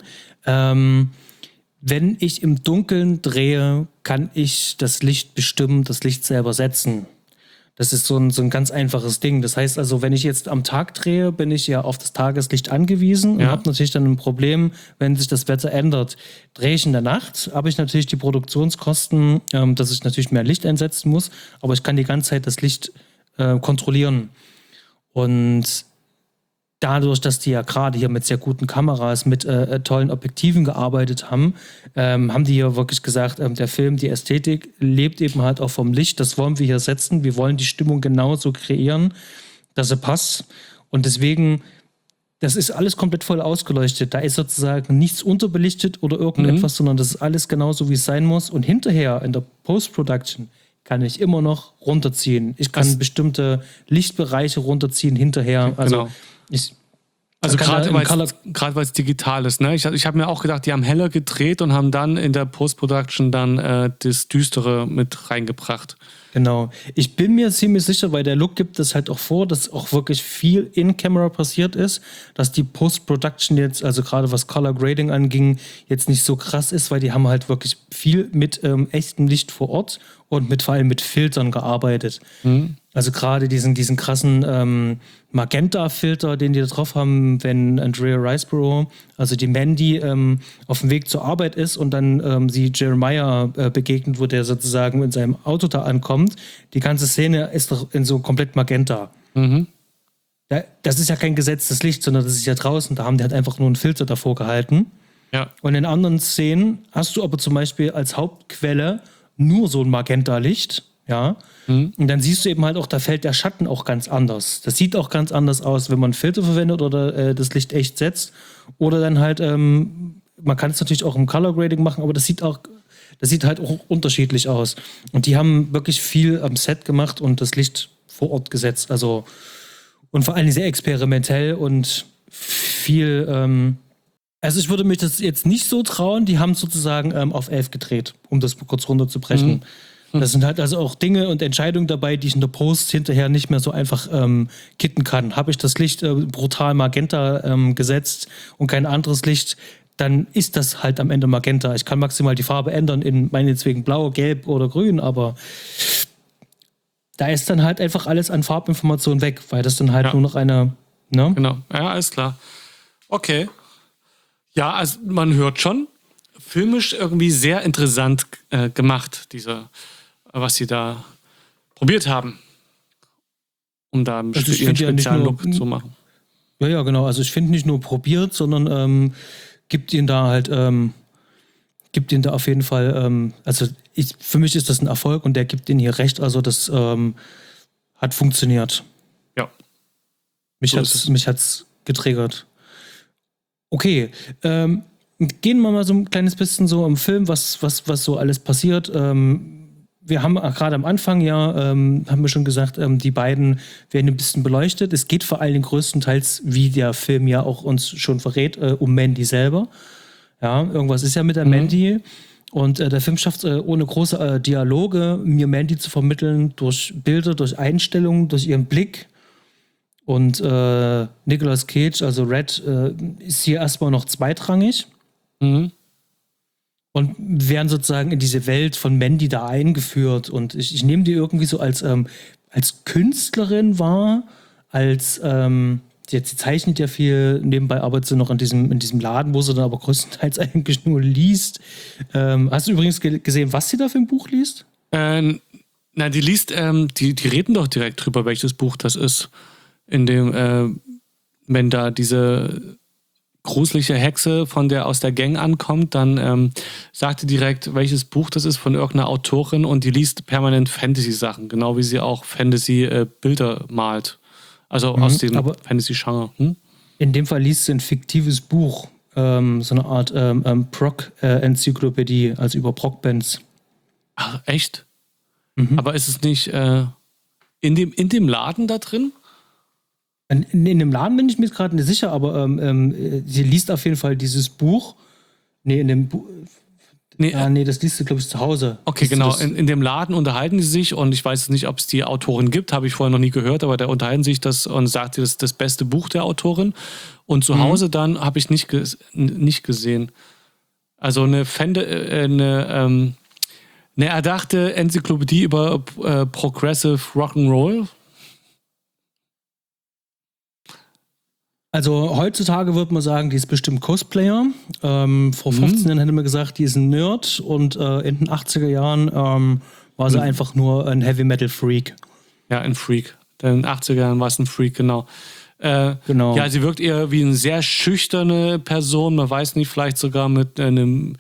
Wenn ich im Dunkeln drehe, kann ich das Licht bestimmen, das Licht selber setzen. Das ist so ein ganz einfaches Ding. Das heißt also, wenn ich jetzt am Tag drehe, bin ich ja auf das Tageslicht angewiesen und habe natürlich dann ein Problem, wenn sich das Wetter ändert. Drehe ich in der Nacht, habe ich natürlich die Produktionskosten, dass ich natürlich mehr Licht einsetzen muss, aber ich kann die ganze Zeit das Licht kontrollieren. Und dadurch, dass die ja gerade hier mit sehr guten Kameras, mit tollen Objektiven gearbeitet haben, haben die hier wirklich gesagt, der Film, die Ästhetik lebt eben halt auch vom Licht. Das wollen wir hier setzen. Wir wollen die Stimmung genauso kreieren, dass sie passt. Und deswegen, das ist alles komplett voll ausgeleuchtet. Da ist sozusagen nichts unterbelichtet oder irgendetwas, sondern das ist alles genauso, wie es sein muss. Und hinterher in der Post-Production kann ich immer noch runterziehen. Ich kann bestimmte Lichtbereiche runterziehen hinterher. Also gerade weil es digital ist. Ne? Ich habe mir auch gedacht, die haben heller gedreht und haben dann in der Post-Production dann das Düstere mit reingebracht. Genau. Ich bin mir ziemlich sicher, weil der Look gibt es halt auch vor, dass auch wirklich viel in-Camera passiert ist, dass die Post-Production jetzt, also gerade was Color Grading anging, jetzt nicht so krass ist, weil die haben halt wirklich viel mit echtem Licht vor Ort und vor allem mit Filtern gearbeitet. Also gerade diesen krassen Magenta-Filter, den die da drauf haben, wenn Andrea Riseborough, also die Mandy, auf dem Weg zur Arbeit ist und dann sie Jeremiah begegnet, wo der sozusagen in seinem Auto da ankommt. Die ganze Szene ist doch in so komplett Magenta. Das ist ja kein gesetztes Licht, sondern das ist ja draußen. Da haben die halt einfach nur einen Filter davor gehalten. Ja. Und in anderen Szenen hast du aber zum Beispiel als Hauptquelle nur so ein Magenta-Licht. Ja. Und dann siehst du eben halt auch, da fällt der Schatten auch ganz anders. Das sieht auch ganz anders aus, wenn man einen Filter verwendet oder das Licht echt setzt. Oder dann halt, man kann es natürlich auch im Color Grading machen, aber das sieht halt auch unterschiedlich aus. Und die haben wirklich viel am Set gemacht und das Licht vor Ort gesetzt. Also, und vor allem sehr experimentell und viel Also ich würde mich das jetzt nicht so trauen, die haben sozusagen auf 11 gedreht, um das kurz runterzubrechen. Das sind halt also auch Dinge und Entscheidungen dabei, die ich in der Post hinterher nicht mehr so einfach kitten kann. Habe ich das Licht brutal magenta gesetzt und kein anderes Licht, dann ist das halt am Ende magenta. Ich kann maximal die Farbe ändern in meinetwegen blau, gelb oder grün, aber da ist dann halt einfach alles an Farbinformationen weg, weil das dann halt nur noch eine, ne? Genau, ja, alles klar. Okay. Ja, also man hört schon, filmisch irgendwie sehr interessant gemacht, was sie da probiert haben, um da ihren speziellen Look zu machen. Ja, genau. Also ich finde nicht nur probiert, sondern gibt ihnen da auf jeden Fall, für mich ist das ein Erfolg und der gibt ihnen hier recht. Also das hat funktioniert. Ja. Mich hat's getriggert. Okay, gehen wir mal so ein kleines bisschen so im Film, was so alles passiert. Wir haben gerade am Anfang haben wir schon gesagt, die beiden werden ein bisschen beleuchtet. Es geht vor allen Dingen größtenteils, wie der Film ja auch uns schon verrät, um Mandy selber. Ja, irgendwas ist ja mit der Mandy. Und der Film schafft ohne große Dialoge, mir Mandy zu vermitteln, durch Bilder, durch Einstellungen, durch ihren Blick. Und Nicolas Cage, also Red, ist hier erstmal noch zweitrangig. Und werden sozusagen in diese Welt von Mandy da eingeführt. Und ich nehme die irgendwie so als Künstlerin wahr, sie zeichnet ja viel, nebenbei arbeitet sie noch in diesem Laden, wo sie dann aber größtenteils eigentlich nur liest. Hast du übrigens gesehen, was sie da für ein Buch liest? Na, die liest, die reden doch direkt drüber, welches Buch das ist. In dem, wenn da diese gruselige Hexe aus der Gang ankommt, dann sagt sie direkt, welches Buch das ist von irgendeiner Autorin und die liest permanent Fantasy-Sachen, genau wie sie auch Fantasy-Bilder malt. Also aus dem Fantasy-Genre. In dem Fall liest sie ein fiktives Buch, so eine Art Prog-Enzyklopädie, also über Prog-Bands. Ach, echt? Aber ist es nicht in dem Laden da drin? In dem Laden bin ich mir gerade nicht sicher, aber sie liest auf jeden Fall dieses Buch. Nee, in dem Buch. Nee, das liest du, glaube ich, zu Hause. Okay, genau. In dem Laden unterhalten sie sich und ich weiß nicht, ob es die Autorin gibt, habe ich vorher noch nie gehört, aber da unterhalten sich das und sagt, das ist das beste Buch der Autorin. Und zu Hause dann habe ich nicht gesehen. Also eine erdachte Enzyklopädie über Progressive Rock'n'Roll. Also heutzutage würde man sagen, die ist bestimmt Cosplayer. Vor 15 Jahren hätte man gesagt, die ist ein Nerd und in den 80er Jahren war sie einfach nur ein Heavy-Metal-Freak. Ja, ein Freak. In den 80er Jahren war es ein Freak, genau. Genau. Ja, sie wirkt eher wie eine sehr schüchterne Person. Man weiß nicht, vielleicht sogar mit einem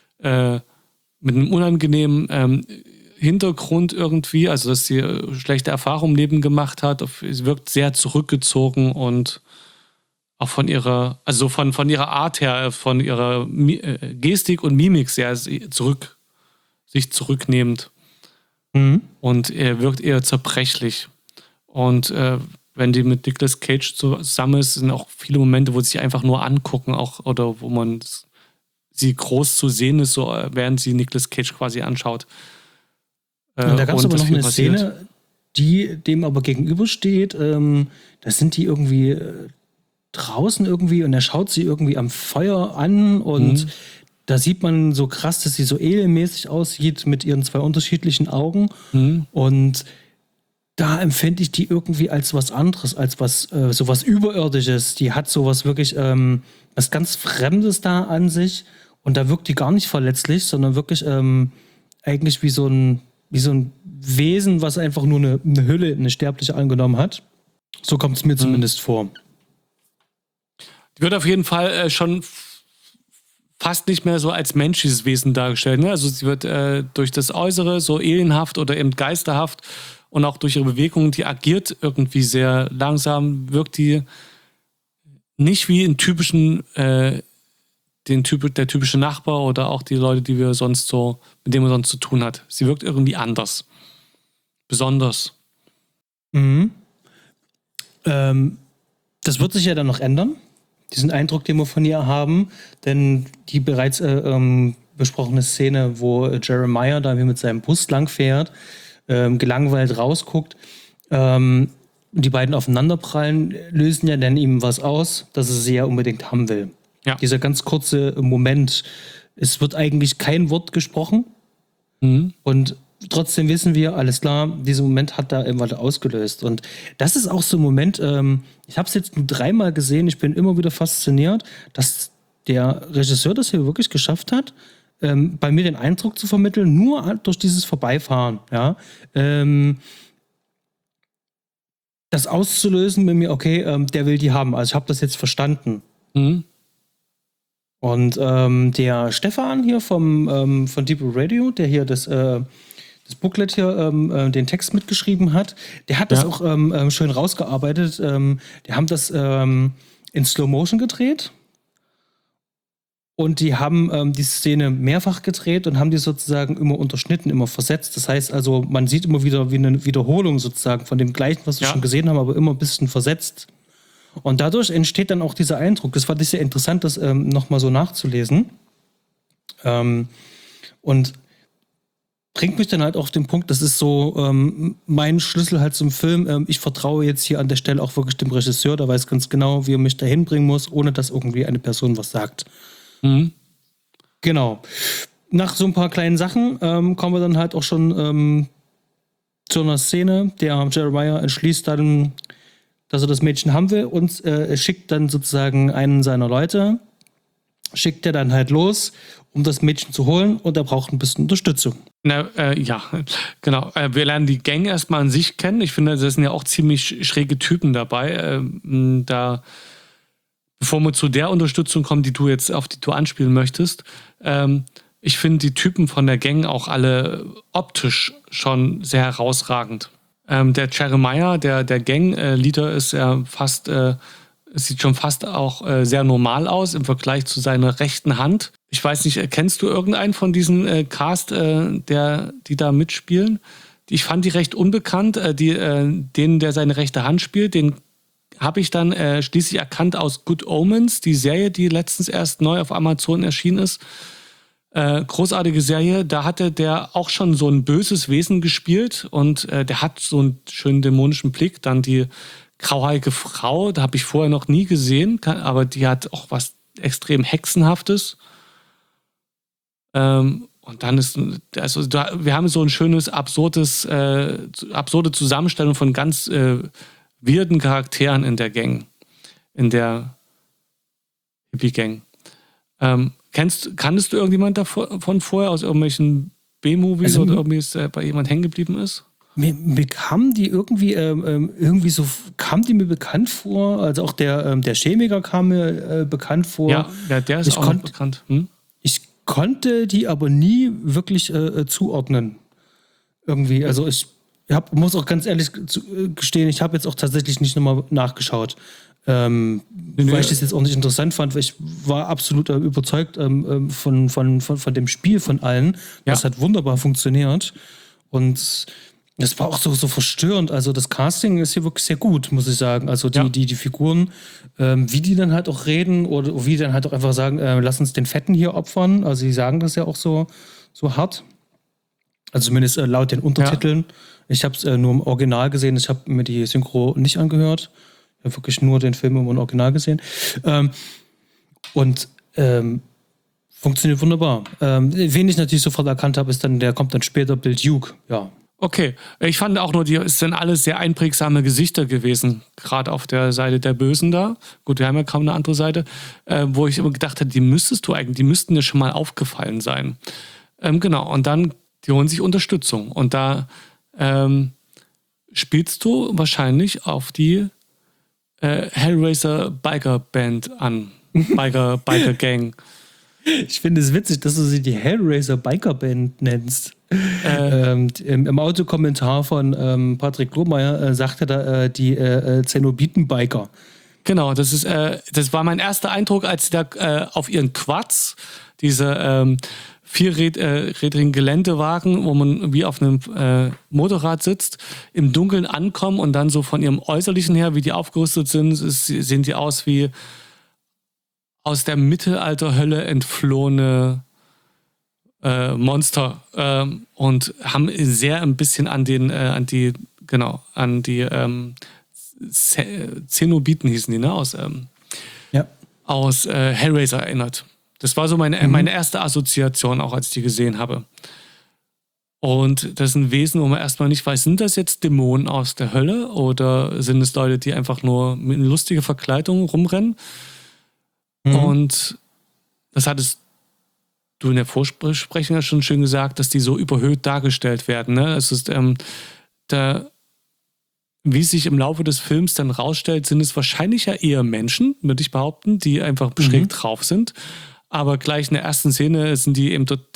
unangenehmen Hintergrund irgendwie. Also, dass sie schlechte Erfahrungen im Leben gemacht hat. Sie wirkt sehr zurückgezogen und auch von ihrer Art her, von ihrer Gestik und Mimik sehr sich zurücknehmend. Und er wirkt eher zerbrechlich. Und wenn die mit Nicolas Cage zusammen ist, sind auch viele Momente, wo sie sich einfach nur angucken, auch, oder wo man sie groß zu sehen ist, so während sie Nicolas Cage quasi anschaut. Und da gab es aber noch eine Szene, die dem aber gegenübersteht. Da sind die irgendwie draußen irgendwie und er schaut sie irgendwie am Feuer an und da sieht man so krass, dass sie so alienmäßig aussieht mit ihren zwei unterschiedlichen Augen und da empfinde ich die irgendwie als was anderes, als sowas Überirdisches. Die hat sowas wirklich was ganz Fremdes da an sich und da wirkt die gar nicht verletzlich, sondern wirklich eigentlich wie so ein Wesen, was einfach nur eine Hülle, eine sterbliche angenommen hat. So kommt es mir zumindest vor. Die wird auf jeden Fall schon fast nicht mehr so als menschliches Wesen dargestellt. Ne? Also sie wird durch das Äußere so alienhaft oder eben geisterhaft und auch durch ihre Bewegungen, die agiert irgendwie sehr langsam, wirkt die nicht wie der typische Nachbar oder auch die Leute, mit denen wir sonst zu tun hat. Sie wirkt irgendwie anders. Besonders. Das wird sich ja dann noch ändern. diesen Eindruck, den wir von ihr haben. Denn die bereits besprochene Szene, wo Jeremiah da mit seinem Bus langfährt, gelangweilt rausguckt, die beiden aufeinanderprallen, lösen ja dann ihm was aus, dass er sie ja unbedingt haben will. Ja. Dieser ganz kurze Moment, es wird eigentlich kein Wort gesprochen und trotzdem wissen wir, alles klar, dieser Moment hat da irgendwas ausgelöst. Und das ist auch so ein Moment, ich habe es jetzt nur 3-mal gesehen, ich bin immer wieder fasziniert, dass der Regisseur das hier wirklich geschafft hat, bei mir den Eindruck zu vermitteln, nur durch dieses Vorbeifahren, ja, das auszulösen mit mir, okay, der will die haben, also ich habe das jetzt verstanden. Und der Stefan hier von Deep Radio, der hier das Booklet hier, den Text mitgeschrieben hat, der hat das auch schön rausgearbeitet. Die haben das in Slow Motion gedreht und die haben die Szene mehrfach gedreht und haben die sozusagen immer unterschnitten, immer versetzt. Das heißt also, man sieht immer wieder wie eine Wiederholung sozusagen von dem Gleichen, was wir schon gesehen haben, aber immer ein bisschen versetzt. Und dadurch entsteht dann auch dieser Eindruck. Das fand ich sehr interessant, das nochmal so nachzulesen. Und bringt mich dann halt auf den Punkt, das ist so mein Schlüssel halt zum Film. Ich vertraue jetzt hier an der Stelle auch wirklich dem Regisseur, der weiß ganz genau, wie er mich dahin bringen muss, ohne dass irgendwie eine Person was sagt. Genau. Nach so ein paar kleinen Sachen kommen wir dann halt auch schon zu einer Szene. Der Jeremiah entschließt dann, dass er das Mädchen haben will und schickt dann sozusagen einen seiner Leute, schickt er dann halt los, um das Mädchen zu holen und er braucht ein bisschen Unterstützung. Ja, genau. Wir lernen die Gang erstmal an sich kennen. Ich finde, da sind ja auch ziemlich schräge Typen dabei. Bevor wir zu der Unterstützung kommen, auf die du anspielen möchtest, ich finde die Typen von der Gang auch alle optisch schon sehr herausragend. Der Jeremiah, der Gang-Leader, ist ja fast, sieht schon fast auch sehr normal aus im Vergleich zu seiner rechten Hand. Ich weiß nicht, kennst du irgendeinen von diesen Cast, die da mitspielen? Ich fand die recht unbekannt. Den, der seine rechte Hand spielt, den habe ich dann schließlich erkannt aus Good Omens, die Serie, die letztens erst neu auf Amazon erschienen ist. Großartige Serie, da hatte der auch schon so ein böses Wesen gespielt und der hat so einen schönen dämonischen Blick. Dann die grauhaarige Frau, da habe ich vorher noch nie gesehen, aber die hat auch was extrem Hexenhaftes. Und dann wir haben so ein schönes, absurde Zusammenstellung von ganz weirden Charakteren in der Gang, in der Hippie-Gang. Kanntest du irgendjemand davon vorher aus irgendwelchen B-Movies oder irgendwie bei jemand hängen geblieben ist? Mir kamen die irgendwie mir bekannt vor. Also auch der Chemiker kam mir bekannt vor. Ja, der ist auch bekannt. Ich konnte die aber nie wirklich zuordnen. Irgendwie. Also muss auch ganz ehrlich gestehen, ich habe jetzt auch tatsächlich nicht nochmal nachgeschaut. Weil ich das jetzt auch nicht interessant fand, weil ich war absolut überzeugt von dem Spiel von allen. Das hat wunderbar funktioniert. Und das war auch so verstörend. Also das Casting ist hier wirklich sehr gut, muss ich sagen. Also die Figuren, wie die dann halt auch reden oder wie die dann halt auch einfach sagen, lass uns den Fetten hier opfern. Also die sagen das ja auch so hart. Also zumindest laut den Untertiteln. Ja. Ich habe es nur im Original gesehen. Ich habe mir die Synchro nicht angehört. Ich habe wirklich nur den Film im Original gesehen. Funktioniert wunderbar. Wen ich natürlich sofort erkannt habe, der kommt dann später, Bill Duke. Ja. Okay, ich fand auch nur, es sind alles sehr einprägsame Gesichter gewesen, gerade auf der Seite der Bösen da. Gut, wir haben ja kaum eine andere Seite, wo ich immer gedacht habe, die müssten dir schon mal aufgefallen sein. Genau, und dann, die holen sich Unterstützung. Und da spielst du wahrscheinlich auf die Hellraiser Biker Band an. Biker Gang. Ich finde es witzig, dass du sie die Hellraiser Biker Band nennst. Im Autokommentar von Patrick Lohmeier sagt er da die Zenobiten-Biker. Genau, das war mein erster Eindruck, als sie da auf ihren Quads, diese vierrädrigen Geländewagen, wo man wie auf einem Motorrad sitzt, im Dunkeln ankommen und dann so von ihrem Äußerlichen her, wie die aufgerüstet sind, sehen die aus wie aus der Mittelalterhölle entflohene Monster und haben sehr ein bisschen an die Zenobiten hießen die, ne? Aus Hellraiser erinnert. Das war so meine erste Assoziation, auch als ich die gesehen habe. Und das sind Wesen, wo man erstmal nicht weiß, sind das jetzt Dämonen aus der Hölle oder sind es Leute, die einfach nur mit lustiger Verkleidung rumrennen? Und das hattest du in der Vorsprechung ja schon schön gesagt, dass die so überhöht dargestellt werden. Ne? Es ist, wie sich im Laufe des Films dann rausstellt, sind es wahrscheinlich ja eher Menschen, würde ich behaupten, die einfach schräg drauf sind. Aber gleich in der ersten Szene sind die eben dort,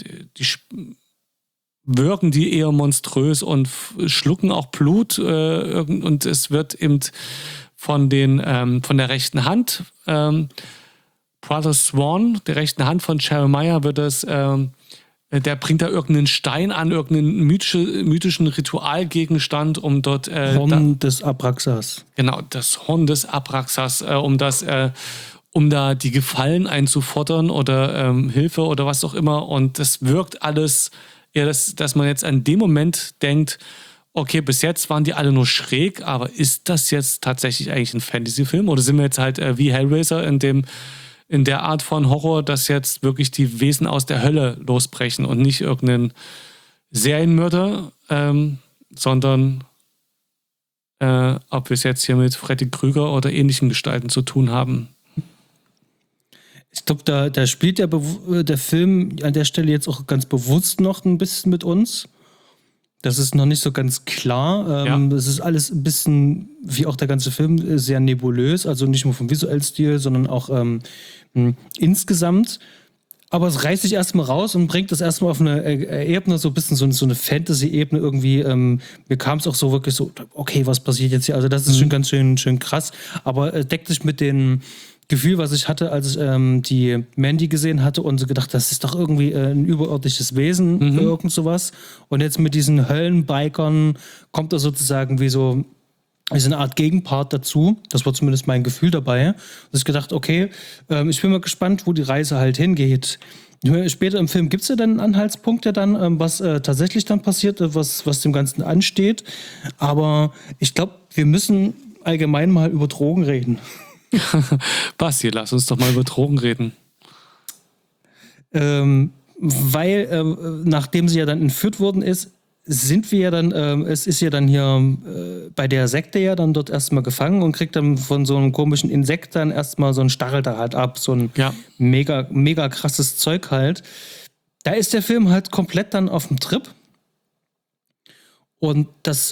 wirken die eher monströs und schlucken auch Blut und es wird eben von der rechten Hand Brother Swan, der rechten Hand von Jeremiah, wird das der bringt da irgendeinen Stein an, irgendeinen mythischen Ritualgegenstand, um dort Horn des Abraxas. Genau, das Horn des Abraxas, um da die Gefallen einzufordern oder Hilfe oder was auch immer. Und das wirkt alles eher, dass man jetzt an dem Moment denkt, okay, bis jetzt waren die alle nur schräg, aber ist das jetzt tatsächlich eigentlich ein Fantasy-Film? Oder sind wir jetzt halt wie Hellraiser in der Art von Horror, dass jetzt wirklich die Wesen aus der Hölle losbrechen und nicht irgendein Serienmörder, sondern ob wir es jetzt hier mit Freddy Krüger oder ähnlichen Gestalten zu tun haben. Ich glaube, da spielt der Film an der Stelle jetzt auch ganz bewusst noch ein bisschen mit uns. Das ist noch nicht so ganz klar. Das ist alles ein bisschen, wie auch der ganze Film, sehr nebulös. Also nicht nur vom visuellen Stil, sondern auch insgesamt. Aber es reißt sich erstmal raus und bringt das erstmal auf eine Ebene, so ein bisschen so eine Fantasy-Ebene irgendwie. Mir kam es auch so wirklich so, okay, was passiert jetzt hier? Also das ist schon ganz schön krass. Aber deckt sich mit dem Gefühl, was ich hatte, als ich die Mandy gesehen hatte und so gedacht, das ist doch irgendwie ein überirdisches Wesen, irgend sowas. Und jetzt mit diesen Höllenbikern kommt da sozusagen wie so eine Art Gegenpart dazu. Das war zumindest mein Gefühl dabei. Dass ich gedacht, okay, ich bin mal gespannt, wo die Reise halt hingeht. Später im Film gibt es ja dann Anhaltspunkte dann, was tatsächlich dann passiert, was dem Ganzen ansteht. Aber ich glaube, wir müssen allgemein mal über Drogen reden. Basti, lass uns doch mal über Drogen reden. Weil, nachdem sie ja dann entführt worden ist, sind wir ja dann, es ist ja dann hier bei der Sekte ja dann dort erstmal gefangen und kriegt dann von so einem komischen Insekt dann erstmal so ein Stachel da halt ab, so ein mega, mega krasses Zeug halt. Da ist der Film halt komplett dann auf dem Trip. Und das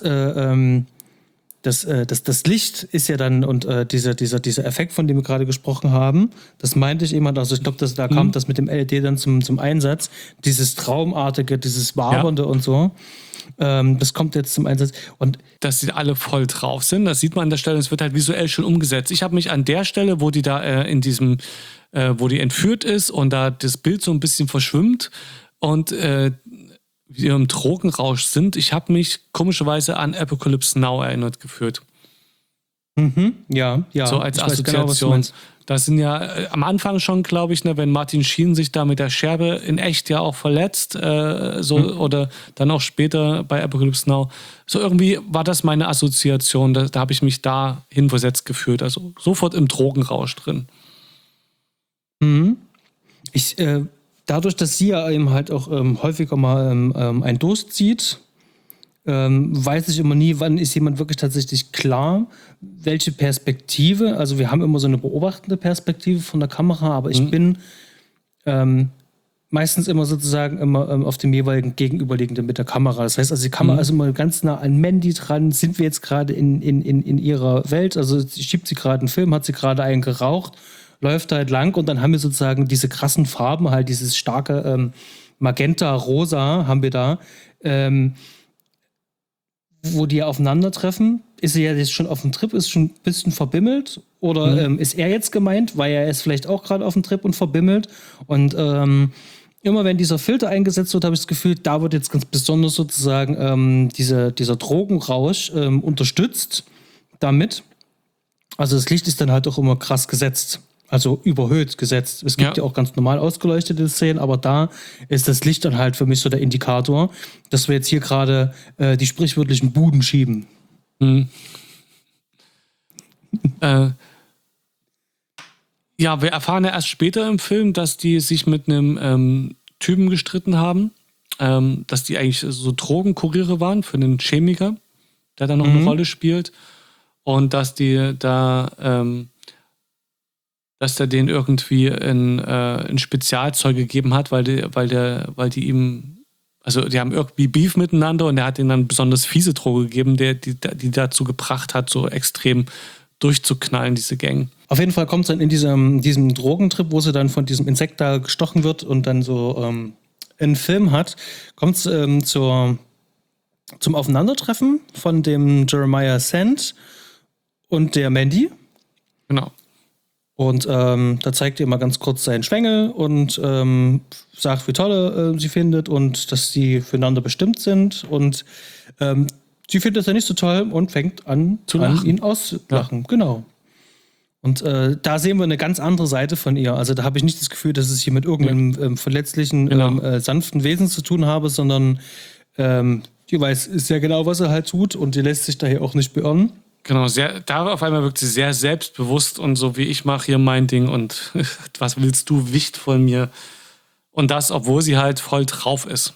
Licht ist ja dann, und dieser Effekt, von dem wir gerade gesprochen haben, das meinte ich jemand, also ich glaube, da kam das mit dem LED dann zum Einsatz, dieses Traumartige, dieses Wabernde und so, das kommt jetzt zum Einsatz. Und dass sie alle voll drauf sind, das sieht man an der Stelle, es wird halt visuell schon umgesetzt. Ich habe mich an der Stelle, wo die da wo die entführt ist und da das Bild so ein bisschen verschwimmt und wir im Drogenrausch sind, ich habe mich komischerweise an Apocalypse Now erinnert gefühlt. Ja. So als Assoziation. Genau, das sind ja am Anfang schon, glaube ich, wenn Martin Sheen sich da mit der Scherbe in echt ja auch verletzt, oder dann auch später bei Apocalypse Now. So irgendwie war das meine Assoziation, da habe ich mich da hinversetzt gefühlt. Also sofort im Drogenrausch drin. Dadurch, dass sie ja eben halt auch häufiger mal ein Durst zieht, weiß ich immer nie, wann ist jemand wirklich tatsächlich klar, welche Perspektive. Also wir haben immer so eine beobachtende Perspektive von der Kamera, aber ich bin meistens immer sozusagen auf dem jeweiligen Gegenüberliegenden mit der Kamera. Das heißt, also die Kamera ist immer ganz nah an Mandy dran. Sind wir jetzt gerade in ihrer Welt? Also schiebt sie gerade einen Film, hat sie gerade einen geraucht, läuft halt lang und dann haben wir sozusagen diese krassen Farben, halt dieses starke Magenta, Rosa haben wir da, wo die aufeinandertreffen. Ist sie ja jetzt schon auf dem Trip, ist schon ein bisschen verbimmelt oder ist er jetzt gemeint, weil er ist vielleicht auch gerade auf dem Trip und verbimmelt und immer wenn dieser Filter eingesetzt wird, habe ich das Gefühl, da wird jetzt ganz besonders sozusagen dieser Drogenrausch unterstützt damit. Also das Licht ist dann halt auch immer krass gesetzt. also überhöht gesetzt. Es gibt ja auch ganz normal ausgeleuchtete Szenen, aber da ist das Licht dann halt für mich so der Indikator, dass wir jetzt hier gerade die sprichwörtlichen Buden schieben. Mhm. Ja, wir erfahren ja erst später im Film, dass die sich mit einem Typen gestritten haben, dass die eigentlich so Drogenkuriere waren für einen Chemiker, der da noch eine Rolle spielt, und dass die da dass der denen irgendwie ein Spezialzeug gegeben hat, weil die ihm, also die haben irgendwie Beef miteinander und er hat ihnen dann besonders fiese Droge gegeben, die dazu gebracht hat, so extrem durchzuknallen, diese Gang. Auf jeden Fall kommt es dann in diesem Drogentrip, wo sie dann von diesem Insekt da gestochen wird und dann so einen Film hat, kommt es zum Aufeinandertreffen von dem Jeremiah Sand und der Mandy. Genau. Und da zeigt ihr mal ganz kurz seinen Schwengel und sagt, wie toll sie findet und dass sie füreinander bestimmt sind. Und sie findet das ja nicht so toll und fängt an ihn auszulachen. Ja. Genau. Und da sehen wir eine ganz andere Seite von ihr. Also da habe ich nicht das Gefühl, dass es hier mit irgendeinem verletzlichen, sanften Wesen zu tun habe, sondern die weiß sehr genau, was er halt tut und die lässt sich daher auch nicht beirren. Genau, da auf einmal wirkt sie sehr selbstbewusst und so wie ich mache hier mein Ding und was willst du, Wicht von mir? Und das, obwohl sie halt voll drauf ist.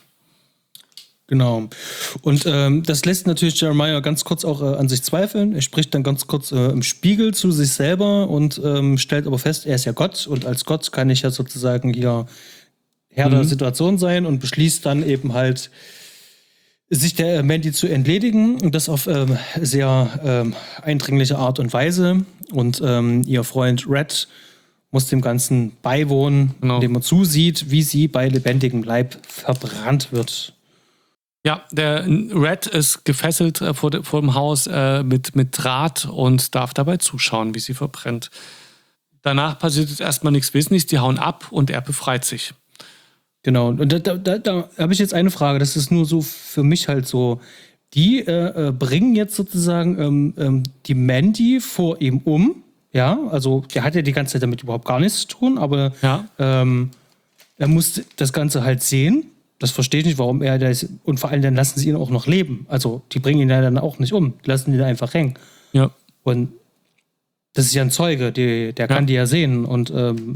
Genau. Und das lässt natürlich Jeremiah ganz kurz auch an sich zweifeln. Er spricht dann ganz kurz im Spiegel zu sich selber und stellt aber fest, er ist ja Gott und als Gott kann ich ja sozusagen hier Herr der Situation sein und beschließt dann eben halt, sich der Mandy zu entledigen und das auf sehr eindringliche Art und Weise. Und ihr Freund Red muss dem Ganzen beiwohnen, indem er zusieht, wie sie bei lebendigem Leib verbrannt wird. Ja, der Red ist gefesselt vor dem Haus mit Draht und darf dabei zuschauen, wie sie verbrennt. Danach passiert jetzt erstmal nichts Wesentliches, die hauen ab und er befreit sich. Genau, und da habe ich jetzt eine Frage, das ist nur so für mich halt so, die bringen jetzt sozusagen die Mandy vor ihm um, ja, also der hat ja die ganze Zeit damit überhaupt gar nichts zu tun, aber er muss das Ganze halt sehen, das verstehe ich nicht, warum er das, und vor allem dann lassen sie ihn auch noch leben, also die bringen ihn ja dann auch nicht um, die lassen ihn einfach hängen. Ja. Und das ist ja ein Zeuge, der kann die ja sehen und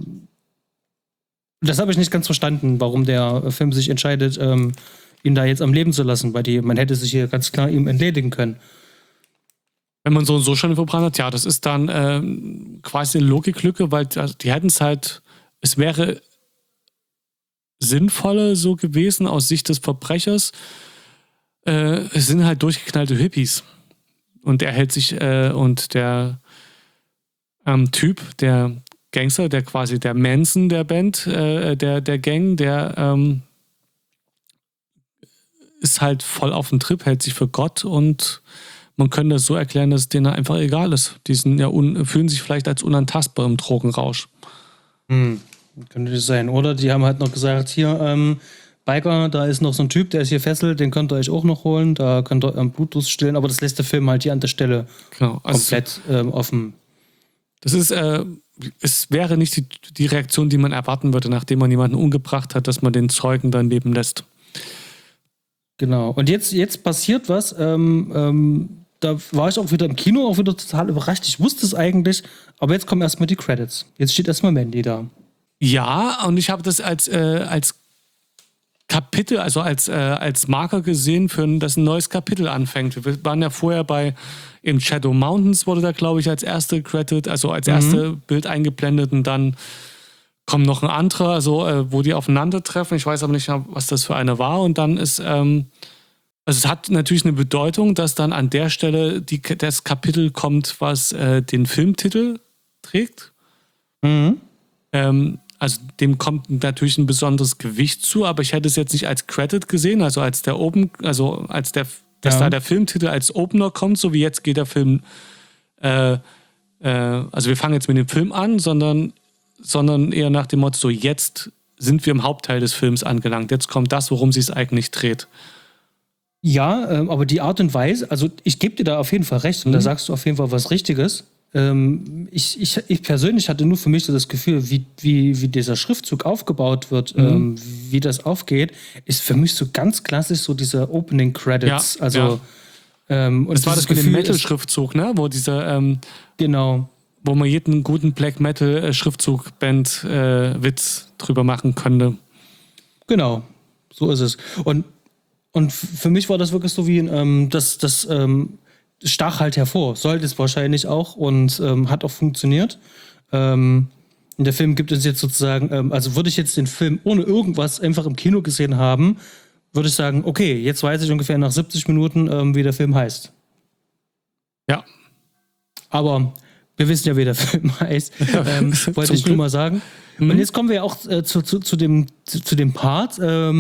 das habe ich nicht ganz verstanden, warum der Film sich entscheidet, ihn da jetzt am Leben zu lassen, weil man hätte sich hier ganz klar ihm entledigen können. Wenn man so schon verbrannt hat, ja, das ist dann quasi eine Logiklücke, weil die hätten es halt, es wäre sinnvoller so gewesen aus Sicht des Verbrechers. Es sind halt durchgeknallte Hippies. Und er hält sich, und der Typ, der Gangster, der quasi der Manson der Band, der Gang, der ist halt voll auf dem Trip, hält sich für Gott und man könnte das so erklären, dass es denen einfach egal ist. Die sind ja fühlen sich vielleicht als unantastbar im Drogenrausch. Könnte das sein. Oder die haben halt noch gesagt, hier, Biker, da ist noch so ein Typ, der ist hier fesselt, den könnt ihr euch auch noch holen, da könnt ihr euren Blutdurst stillen, aber das lässt der Film halt hier an der Stelle komplett offen. Das ist, es wäre nicht die Reaktion, die man erwarten würde, nachdem man jemanden umgebracht hat, dass man den Zeugen dann leben lässt. Genau. Und jetzt passiert was. Da war ich auch wieder im Kino, auch wieder total überrascht. Ich wusste es eigentlich, aber jetzt kommen erstmal die Credits. Jetzt steht erstmal Mandy da. Ja, und ich habe das als Kapitel, also als Marker gesehen, dass ein neues Kapitel anfängt. Wir waren ja vorher im Shadow Mountains wurde da, glaube ich, als erste Credit, also als erste Bild eingeblendet und dann kommt noch ein anderer, also wo die aufeinandertreffen. Ich weiß aber nicht, was das für eine war. Und dann ist, also es hat natürlich eine Bedeutung, dass dann an der Stelle das Kapitel kommt, was den Filmtitel trägt. Also dem kommt natürlich ein besonderes Gewicht zu, aber ich hätte es jetzt nicht als Credit gesehen, also als der dass da der Filmtitel als Opener kommt, so wie jetzt geht der Film, also wir fangen jetzt mit dem Film an, sondern eher nach dem Motto, so jetzt sind wir im Hauptteil des Films angelangt, jetzt kommt das, worum sie es eigentlich dreht. Ja, aber die Art und Weise, also ich gebe dir da auf jeden Fall recht und da sagst du auf jeden Fall was Richtiges. Ich persönlich hatte nur für mich so das Gefühl, wie dieser Schriftzug aufgebaut wird, wie das aufgeht, ist für mich so ganz klassisch so dieser Opening Credits. Ja, und das war das mit dem Metal-Schriftzug, ne? Wo dieser genau. Wo man jeden guten Black Metal Schriftzug-Band Witz drüber machen könnte. Genau, so ist es. Und für mich war das wirklich so wie das stach halt hervor. Sollte es wahrscheinlich auch und hat auch funktioniert. In der Film gibt es jetzt sozusagen, also würde ich jetzt den Film ohne irgendwas einfach im Kino gesehen haben, würde ich sagen, okay, jetzt weiß ich ungefähr nach 70 Minuten, wie der Film heißt. Ja. Aber wir wissen ja, wie der Film heißt. Wollte ich nur mal sagen. Und jetzt kommen wir ja auch zu dem Part,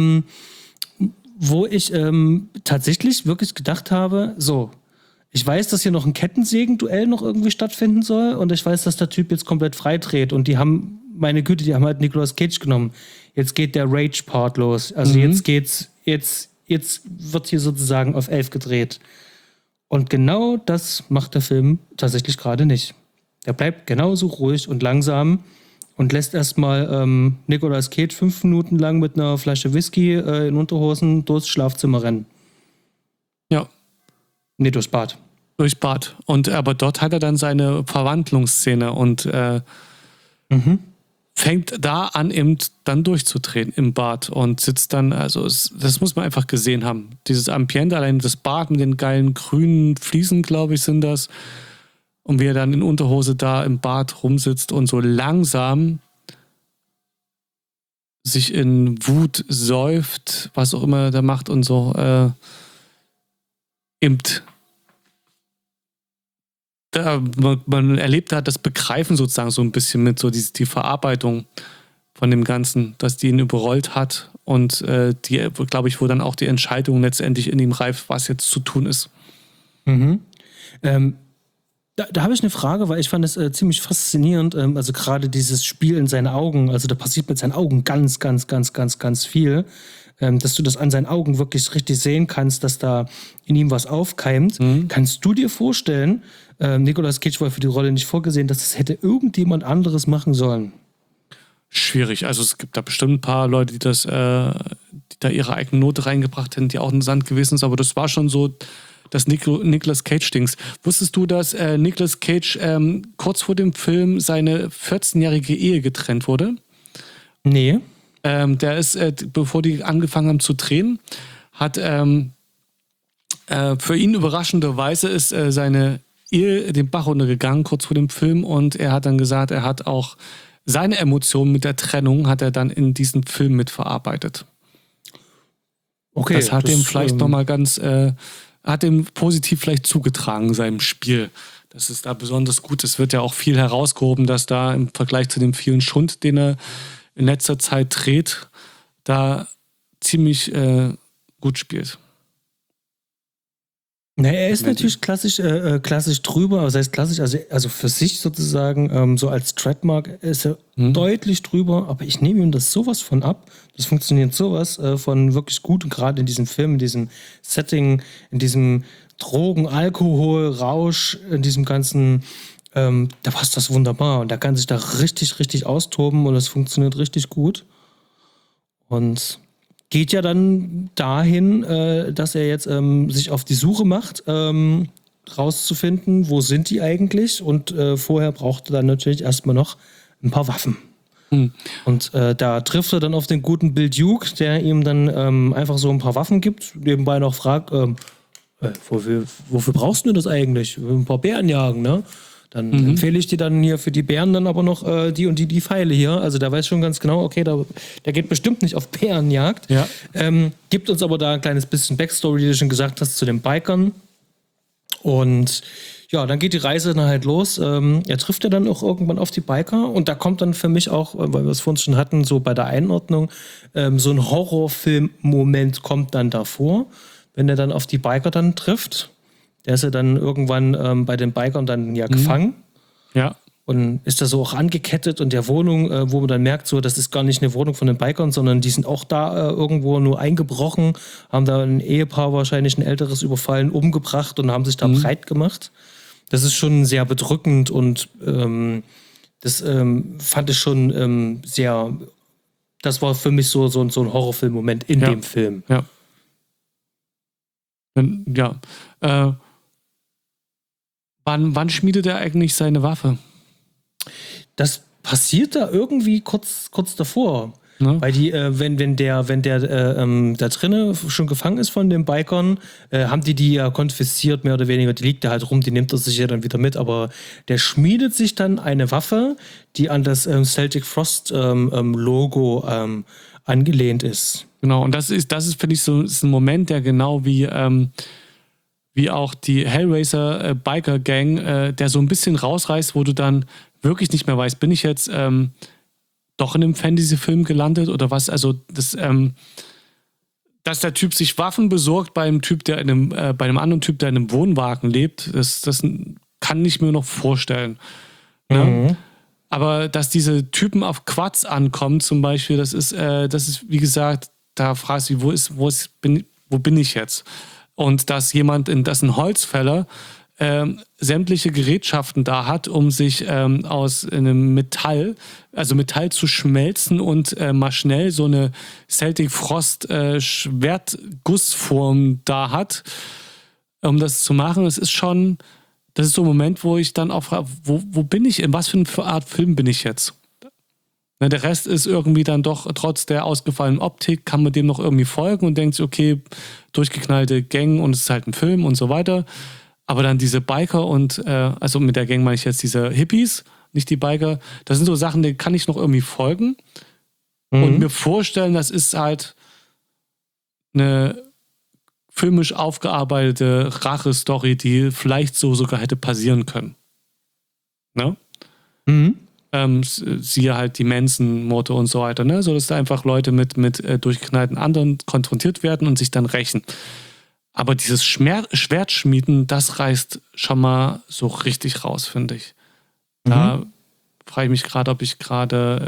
wo ich tatsächlich wirklich gedacht habe, so, ich weiß, dass hier noch ein Kettensägen-Duell noch irgendwie stattfinden soll und ich weiß, dass der Typ jetzt komplett freidreht und die haben, meine Güte, die haben halt Nicolas Cage genommen. Jetzt geht der Rage-Part los. Also jetzt wird hier sozusagen auf 11 gedreht. Und genau das macht der Film tatsächlich gerade nicht. Er bleibt genauso ruhig und langsam und lässt erstmal Nicolas Cage 5 Minuten lang mit einer Flasche Whisky in Unterhosen durchs Schlafzimmer rennen. Ja. Nee, durchs Bad. Durchs Bad. Aber dort hat er dann seine Verwandlungsszene und fängt da an, eben dann durchzudrehen im Bad und sitzt dann, also das muss man einfach gesehen haben. Dieses Ambiente, allein das Bad mit den geilen grünen Fliesen, glaube ich, sind das. Und wie er dann in Unterhose da im Bad rumsitzt und so langsam sich in Wut säuft, was auch immer er da macht und so man erlebt da das Begreifen sozusagen so ein bisschen mit, so die Verarbeitung von dem Ganzen, dass die ihn überrollt hat und die, glaube ich, wo dann auch die Entscheidung letztendlich in ihm reift, was jetzt zu tun ist. Da habe ich eine Frage, weil ich fand es ziemlich faszinierend, also gerade dieses Spiel in seinen Augen, also da passiert mit seinen Augen ganz, ganz, ganz, ganz, ganz viel, dass du das an seinen Augen wirklich richtig sehen kannst, dass da in ihm was aufkeimt. Kannst du dir vorstellen, Nicolas Cage war für die Rolle nicht vorgesehen, dass das hätte irgendjemand anderes machen sollen? Schwierig, also es gibt da bestimmt ein paar Leute, die da ihre eigene Note reingebracht hätten, die auch in den Sand gewesen ist, aber das war schon so das Nicolas Cage-Dings. Wusstest du, dass Nicolas Cage kurz vor dem Film seine 14-jährige Ehe getrennt wurde? Nee. Der ist, bevor die angefangen haben zu drehen, hat für ihn überraschenderweise ist seine Ehe den Bach runtergegangen, kurz vor dem Film, und er hat dann gesagt, er hat auch seine Emotionen mit der Trennung hat er dann in diesen Film mitverarbeitet. Okay. Das hat ihm vielleicht nochmal ganz hat ihm positiv vielleicht zugetragen, seinem Spiel. Das ist da besonders gut. Es wird ja auch viel herausgehoben, dass da im Vergleich zu dem vielen Schund, den er in letzter Zeit dreht, da ziemlich gut spielt. Na, er ist natürlich klassisch drüber, aber das heißt klassisch, also für sich sozusagen, so als Trademark ist er deutlich drüber, aber ich nehme ihm das sowas von ab. Das funktioniert sowas von wirklich gut, gerade in diesem Film, in diesem Setting, in diesem Drogen, Alkohol, Rausch, in diesem ganzen, da passt das wunderbar und da kann sich da richtig, richtig austoben und das funktioniert richtig gut. Und geht ja dann dahin, dass er jetzt sich auf die Suche macht, rauszufinden, wo sind die eigentlich. Und vorher braucht er dann natürlich erstmal noch ein paar Waffen. Und da trifft er dann auf den guten Bill Duke, der ihm dann einfach so ein paar Waffen gibt, nebenbei noch fragt, wofür brauchst du das eigentlich? Ein paar Bären jagen, ne? Dann empfehle ich dir dann hier für die Bären dann aber noch die und die Pfeile hier. Also der weiß schon ganz genau, okay, der geht bestimmt nicht auf Bärenjagd. Ja. Gibt uns aber da ein kleines bisschen Backstory, wie du schon gesagt hast, zu den Bikern. Und ja, dann geht die Reise dann halt los. Er trifft ja dann auch irgendwann auf die Biker. Und da kommt dann für mich auch, weil wir es vorhin schon hatten, so bei der Einordnung, so ein Horrorfilm-Moment kommt dann davor, wenn er dann auf die Biker dann trifft. Der ist ja dann irgendwann bei den Bikern dann ja gefangen. Ja. Und ist da so auch angekettet und der Wohnung, wo man dann merkt, so, das ist gar nicht eine Wohnung von den Bikern, sondern die sind auch da irgendwo nur eingebrochen, haben da ein Ehepaar wahrscheinlich ein älteres überfallen, umgebracht und haben sich da breit gemacht. Das ist schon sehr bedrückend und das fand ich schon sehr. Das war für mich so ein Horrorfilm-Moment in dem Film. Ja. Ja. Wann schmiedet er eigentlich seine Waffe? Das passiert da irgendwie kurz davor. Ne? Weil wenn der da drinnen schon gefangen ist von den Bikern, haben die ja konfisziert, mehr oder weniger. Die liegt da halt rum, die nimmt er sich ja dann wieder mit. Aber der schmiedet sich dann eine Waffe, die an das Celtic Frost Logo angelehnt ist. Genau, und das ist finde ich, so ist ein Moment, der genau wie auch die Hellraiser Biker Gang, der so ein bisschen rausreißt, wo du dann wirklich nicht mehr weißt, bin ich jetzt doch in einem Fantasy-Film gelandet oder was? Also dass der Typ sich Waffen besorgt bei einem Typ, der bei einem anderen Typ, der in einem Wohnwagen lebt, das kann ich mir noch vorstellen. Ne? Mhm. Aber dass diese Typen auf Quads ankommen zum Beispiel, das ist wie gesagt, da fragst du, wo bin ich jetzt? Und dass dass ein Holzfäller sämtliche Gerätschaften da hat, um sich aus einem Metall zu schmelzen und mal schnell so eine Celtic Frost Schwertgussform da hat, um das zu machen. Das ist so ein Moment, wo ich dann auch frage, wo bin ich, in was für eine Art Film bin ich jetzt? Na, der Rest ist irgendwie dann doch, trotz der ausgefallenen Optik, kann man dem noch irgendwie folgen und denkt sich, okay, durchgeknallte Gang und es ist halt ein Film und so weiter. Aber dann diese Biker und, also mit der Gang meine ich jetzt diese Hippies, nicht die Biker, das sind so Sachen, denen kann ich noch irgendwie folgen und mir vorstellen, das ist halt eine filmisch aufgearbeitete Rache-Story, die vielleicht so sogar hätte passieren können. Ne? Mhm. Siehe halt die Manson-Morde und so weiter, ne? So dass da einfach Leute mit durchgeknallten anderen konfrontiert werden und sich dann rächen. Aber dieses Schwertschmieden, das reißt schon mal so richtig raus, finde ich. Da frage ich mich gerade, ob ich gerade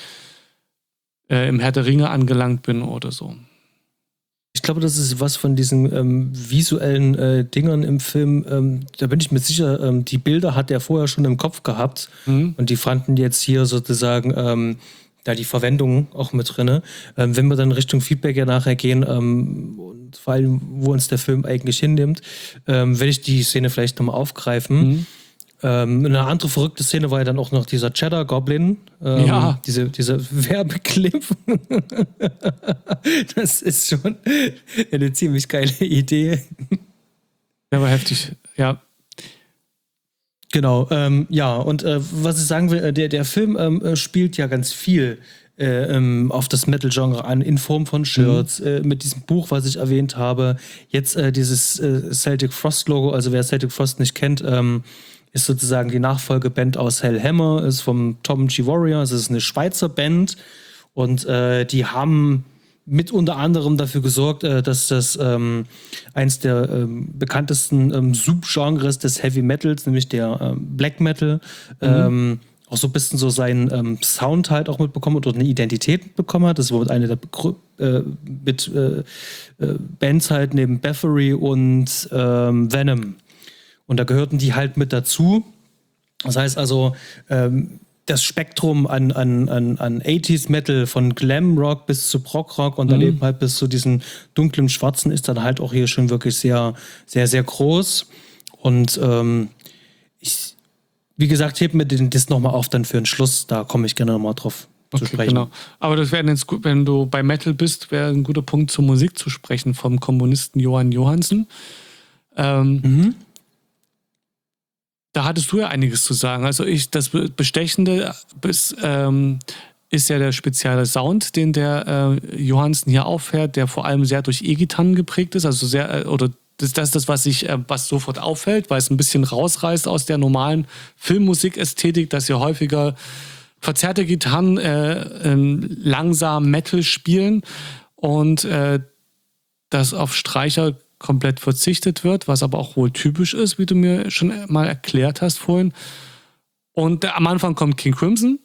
im Herr der Ringe angelangt bin oder so. Ich glaube, das ist was von diesen visuellen Dingern im Film. Da bin ich mir sicher, die Bilder hat er vorher schon im Kopf gehabt. Und die fanden jetzt hier sozusagen da die Verwendung auch mit drin. Wenn wir dann Richtung Feedback ja nachher gehen, und vor allem, wo uns der Film eigentlich hinnimmt, werde ich die Szene vielleicht nochmal aufgreifen. Eine andere verrückte Szene war ja dann auch noch dieser Cheddar Goblin. Dieser Werbeclip. Das ist schon eine ziemlich geile Idee. Der war heftig, ja. Genau, und was ich sagen will, der Film spielt ja ganz viel auf das Metal-Genre an, in Form von Shirts, mit diesem Buch, was ich erwähnt habe. Jetzt dieses Celtic Frost-Logo, also wer Celtic Frost nicht kennt, ist sozusagen die Nachfolgeband aus Hellhammer, ist vom Tom G. Warrior, es ist eine Schweizer Band und die haben mit unter anderem dafür gesorgt, dass das eins der bekanntesten Subgenres des Heavy Metals, nämlich der Black Metal, auch so ein bisschen so seinen Sound halt auch mitbekommen oder eine Identität bekommen hat. Das war mit einer der Bands halt neben Bathory und Venom. Und da gehörten die halt mit dazu. Das heißt also, das Spektrum an 80s Metal von Glam Rock bis zu Prog Rock und dann eben halt bis zu diesen dunklen Schwarzen ist dann halt auch hier schon wirklich sehr, sehr, sehr groß. Und ich, wie gesagt, heb mir das nochmal auf dann für den Schluss. Da komme ich gerne nochmal drauf zu sprechen. Genau. Aber das wäre jetzt gut, wenn du bei Metal bist, wäre ein guter Punkt zur Musik zu sprechen vom Komponisten Johan Johansen. Da hattest du ja einiges zu sagen. Also das Bestechende ist ja der spezielle Sound, den der Johansen hier auffährt, der vor allem sehr durch E-Gitarren geprägt ist. Also sehr, das ist das, was sofort auffällt, weil es ein bisschen rausreißt aus der normalen Filmmusikästhetik, dass ja häufiger verzerrte Gitarren langsam Metal spielen und das auf Streicher komplett verzichtet wird, was aber auch wohl typisch ist, wie du mir schon mal erklärt hast vorhin. Und am Anfang kommt King Crimson,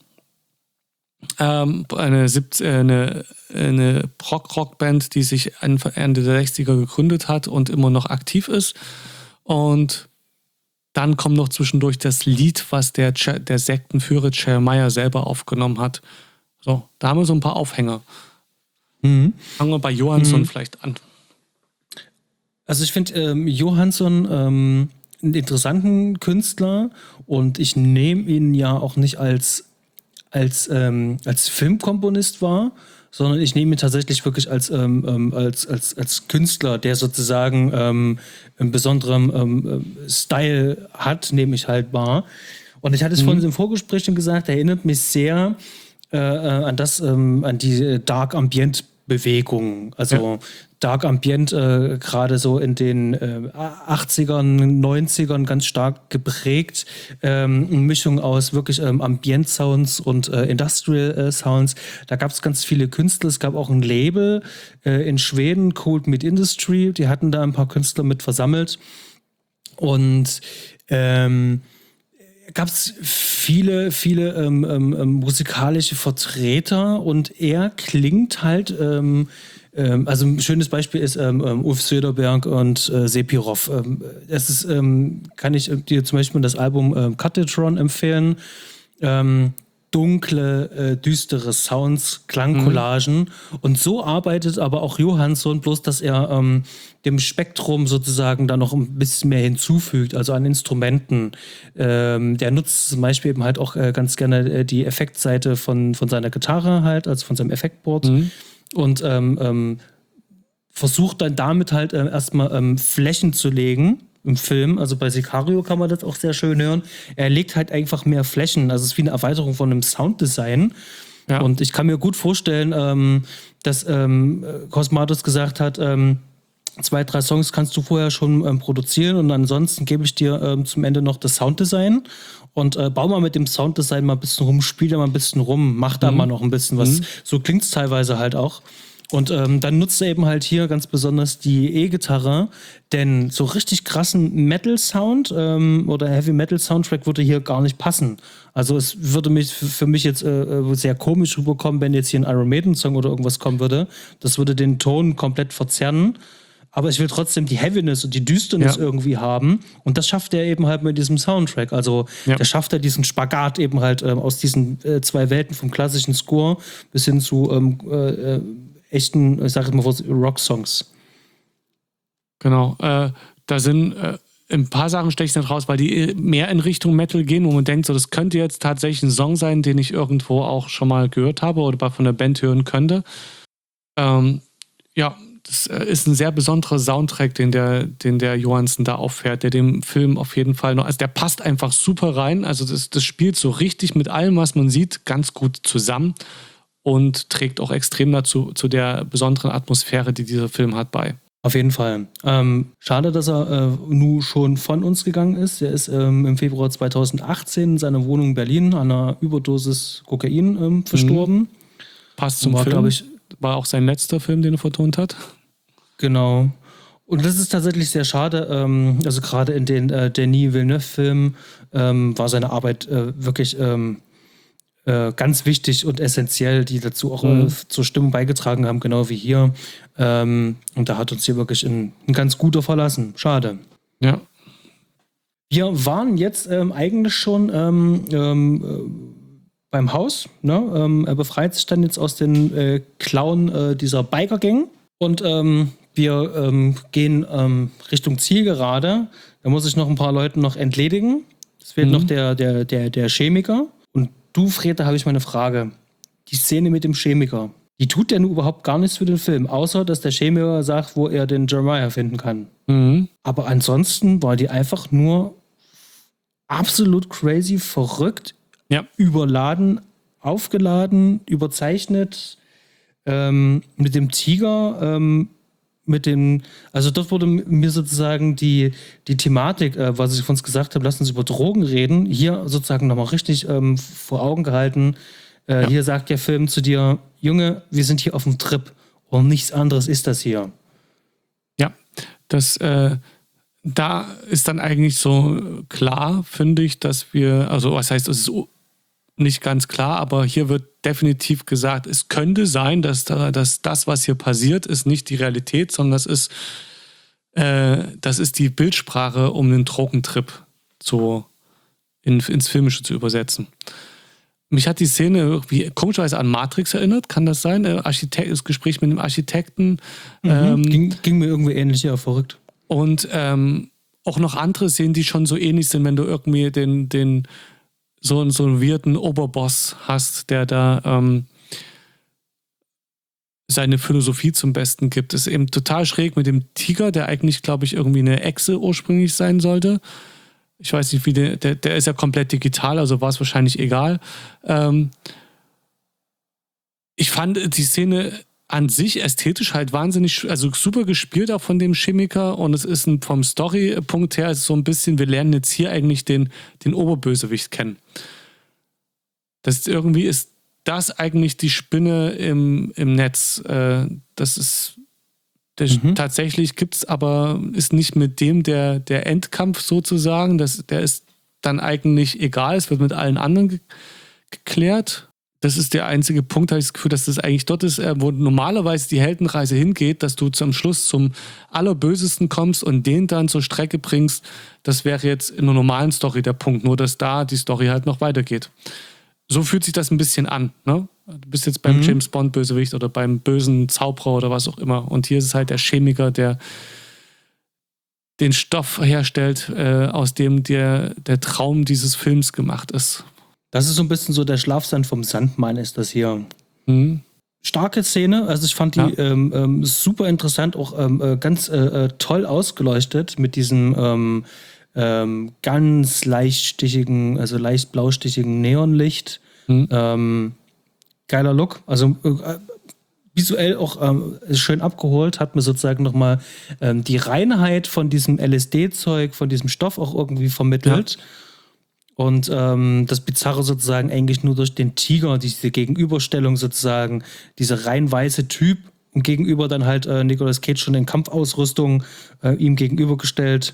eine Prog-Rock-Band, die sich Ende der 60er gegründet hat und immer noch aktiv ist. Und Dann kommt noch zwischendurch das Lied, was der Sektenführer Jeremiah selber aufgenommen hat. So, da haben wir so ein paar Aufhänger. Fangen wir bei Johansson vielleicht an. Also ich finde Johansson einen interessanten Künstler und ich nehme ihn ja auch nicht als Filmkomponist wahr, sondern ich nehme ihn tatsächlich wirklich als Künstler, der sozusagen einen besonderen Style hat, nehme ich halt wahr. Und ich hatte es vorhin im Vorgespräch schon gesagt, erinnert mich sehr an die Dark Ambient Bewegung. Also Dark Ambient gerade so in den 80ern, 90ern ganz stark geprägt. Eine Mischung aus wirklich Ambient-Sounds und Industrial-Sounds. Da gab es ganz viele Künstler. Es gab auch ein Label in Schweden, Cold Meat Industry. Die hatten da ein paar Künstler mit versammelt. Und gab es viele musikalische Vertreter und er klingt halt, also ein schönes Beispiel ist Ulf Söderberg und Sephiroth. Das ist, kann ich dir zum Beispiel das Album Catatron empfehlen. Dunkle, düstere Sounds, Klangcollagen. Und so arbeitet aber auch Johansson, bloß dass er dem Spektrum sozusagen da noch ein bisschen mehr hinzufügt, also an Instrumenten. Der nutzt zum Beispiel eben halt auch ganz gerne die Effektseite von seiner Gitarre halt, also von seinem Effektboard. Und versucht dann damit halt erstmal Flächen zu legen im Film. Also bei Sicario kann man das auch sehr schön hören. Er legt halt einfach mehr Flächen. Also es ist wie eine Erweiterung von einem Sounddesign. Ja. Und ich kann mir gut vorstellen, dass Cosmatos gesagt hat, 2, 3 Songs kannst du vorher schon produzieren und ansonsten gebe ich dir zum Ende noch das Sounddesign und bau mal mit dem Sounddesign mal ein bisschen rum, spiel da mal ein bisschen rum, mach da mal noch ein bisschen was. So klingt es teilweise halt auch. Und dann nutzt er eben halt hier ganz besonders die E-Gitarre, denn so richtig krassen Metal-Sound oder Heavy-Metal-Soundtrack würde hier gar nicht passen. Also es würde für mich jetzt sehr komisch rüberkommen, wenn jetzt hier ein Iron Maiden-Song oder irgendwas kommen würde. Das würde den Ton komplett verzerren. Aber ich will trotzdem die Heaviness und die Düsternis irgendwie haben. Und das schafft er eben halt mit diesem Soundtrack. Also der schafft er diesen Spagat eben halt aus diesen 2 Welten, vom klassischen Score bis hin zu echten, ich sage mal, Rock-Songs. Genau. Da sind ein paar Sachen stechen raus, weil die mehr in Richtung Metal gehen, wo man denkt, so, das könnte jetzt tatsächlich ein Song sein, den ich irgendwo auch schon mal gehört habe oder von der Band hören könnte. Das ist ein sehr besonderer Soundtrack, den der Johansson da auffährt, der dem Film auf jeden Fall noch, also der passt einfach super rein, also das spielt so richtig mit allem, was man sieht, ganz gut zusammen und trägt auch extrem dazu, zu der besonderen Atmosphäre, die dieser Film hat, bei. Auf jeden Fall. Schade, dass er nun schon von uns gegangen ist. Er ist im Februar 2018 in seiner Wohnung in Berlin an einer Überdosis Kokain verstorben. Passt zum Film. War auch sein letzter Film, den er vertont hat. Genau. Und das ist tatsächlich sehr schade. Also gerade in den Denis Villeneuve-Filmen war seine Arbeit wirklich ganz wichtig und essentiell, die dazu auch zur Stimmung beigetragen haben, genau wie hier. Und da hat uns hier wirklich ein ganz guter verlassen. Schade. Ja. Wir waren jetzt eigentlich schon beim Haus. Ne? Er befreit sich dann jetzt aus den Klauen dieser Biker-Gang und wir gehen Richtung Zielgerade. Da muss ich noch ein paar Leute noch entledigen. Es fehlt noch der Chemiker. Und du, Fred, da habe ich mal eine Frage. Die Szene mit dem Chemiker, die tut ja nun überhaupt gar nichts für den Film, außer dass der Chemiker sagt, wo er den Jeremiah finden kann. Aber ansonsten war die einfach nur absolut crazy, verrückt, überladen, aufgeladen, überzeichnet, mit dem Tiger, also dort wurde mir sozusagen die Thematik, was ich von uns gesagt habe, lass uns über Drogen reden, hier sozusagen nochmal richtig vor Augen gehalten. Hier sagt der Film zu dir, Junge, wir sind hier auf dem Trip und nichts anderes ist das hier. Ja, da ist dann eigentlich so klar, finde ich, dass wir, also was heißt, es ist nicht ganz klar, aber hier wird definitiv gesagt, es könnte sein, dass das, was hier passiert, ist nicht die Realität, sondern das ist die Bildsprache, um einen Drogentrip so ins Filmische zu übersetzen. Mich hat die Szene irgendwie komischerweise an Matrix erinnert, kann das sein? Das Gespräch mit dem Architekten. Ging mir irgendwie ähnlich, ja, verrückt. Und auch noch andere Szenen, die schon so ähnlich sind, wenn du irgendwie so einen weirden Oberboss hast, der da seine Philosophie zum Besten gibt. Ist eben total schräg mit dem Tiger, der eigentlich, glaube ich, irgendwie eine Echse ursprünglich sein sollte. Ich weiß nicht, wie der ist ja komplett digital, also war es wahrscheinlich egal. Ich fand die Szene an sich ästhetisch halt wahnsinnig, also super gespielt auch von dem Chemiker, und es ist vom Storypunkt her ist so ein bisschen, wir lernen jetzt hier eigentlich den Oberbösewicht kennen. Das irgendwie ist das eigentlich die Spinne im Netz. Das ist tatsächlich gibt's, aber ist nicht mit dem der Endkampf sozusagen. Der ist dann eigentlich egal. Es wird mit allen anderen geklärt. Das ist der einzige Punkt, habe ich das Gefühl, dass das eigentlich dort ist, wo normalerweise die Heldenreise hingeht, dass du zum Schluss zum Allerbösesten kommst und den dann zur Strecke bringst. Das wäre jetzt in einer normalen Story der Punkt, nur dass da die Story halt noch weitergeht. So fühlt sich das ein bisschen an, ne? Du bist jetzt beim James Bond Bösewicht oder beim bösen Zauberer oder was auch immer. Und hier ist es halt der Chemiker, der den Stoff herstellt, aus dem der Traum dieses Films gemacht ist. Das ist so ein bisschen so der Schlafsand vom Sandmann, ist das hier. Starke Szene, also ich fand die super interessant, auch ganz toll ausgeleuchtet mit diesem ganz leichtstichigen, also leicht blaustichigen Neonlicht. Geiler Look, also visuell auch schön abgeholt, hat mir sozusagen nochmal die Reinheit von diesem LSD-Zeug, von diesem Stoff auch irgendwie vermittelt. Ja. Und das Bizarre sozusagen eigentlich nur durch den Tiger, diese Gegenüberstellung sozusagen, dieser rein weiße Typ und gegenüber dann halt Nicolas Cage schon in Kampfausrüstung ihm gegenübergestellt.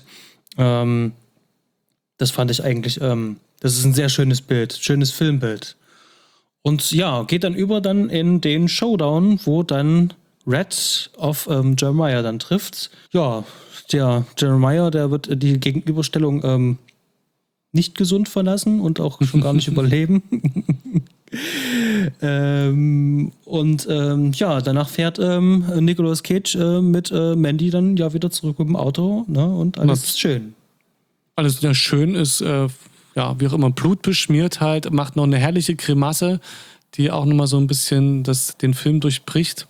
Das fand ich eigentlich, das ist ein sehr schönes Bild, schönes Filmbild. Und ja, geht dann dann in den Showdown, wo dann Red auf Jeremiah dann trifft. Ja, der Jeremiah, der wird die Gegenüberstellung nicht gesund verlassen und auch schon gar nicht überleben. Danach fährt Nicolas Cage mit Mandy dann ja wieder zurück mit dem Auto, ne? Und alles ist schön. Alles wieder schön ist, wie auch immer, blutbeschmiert halt, macht noch eine herrliche Grimasse, die auch nochmal so ein bisschen den Film durchbricht.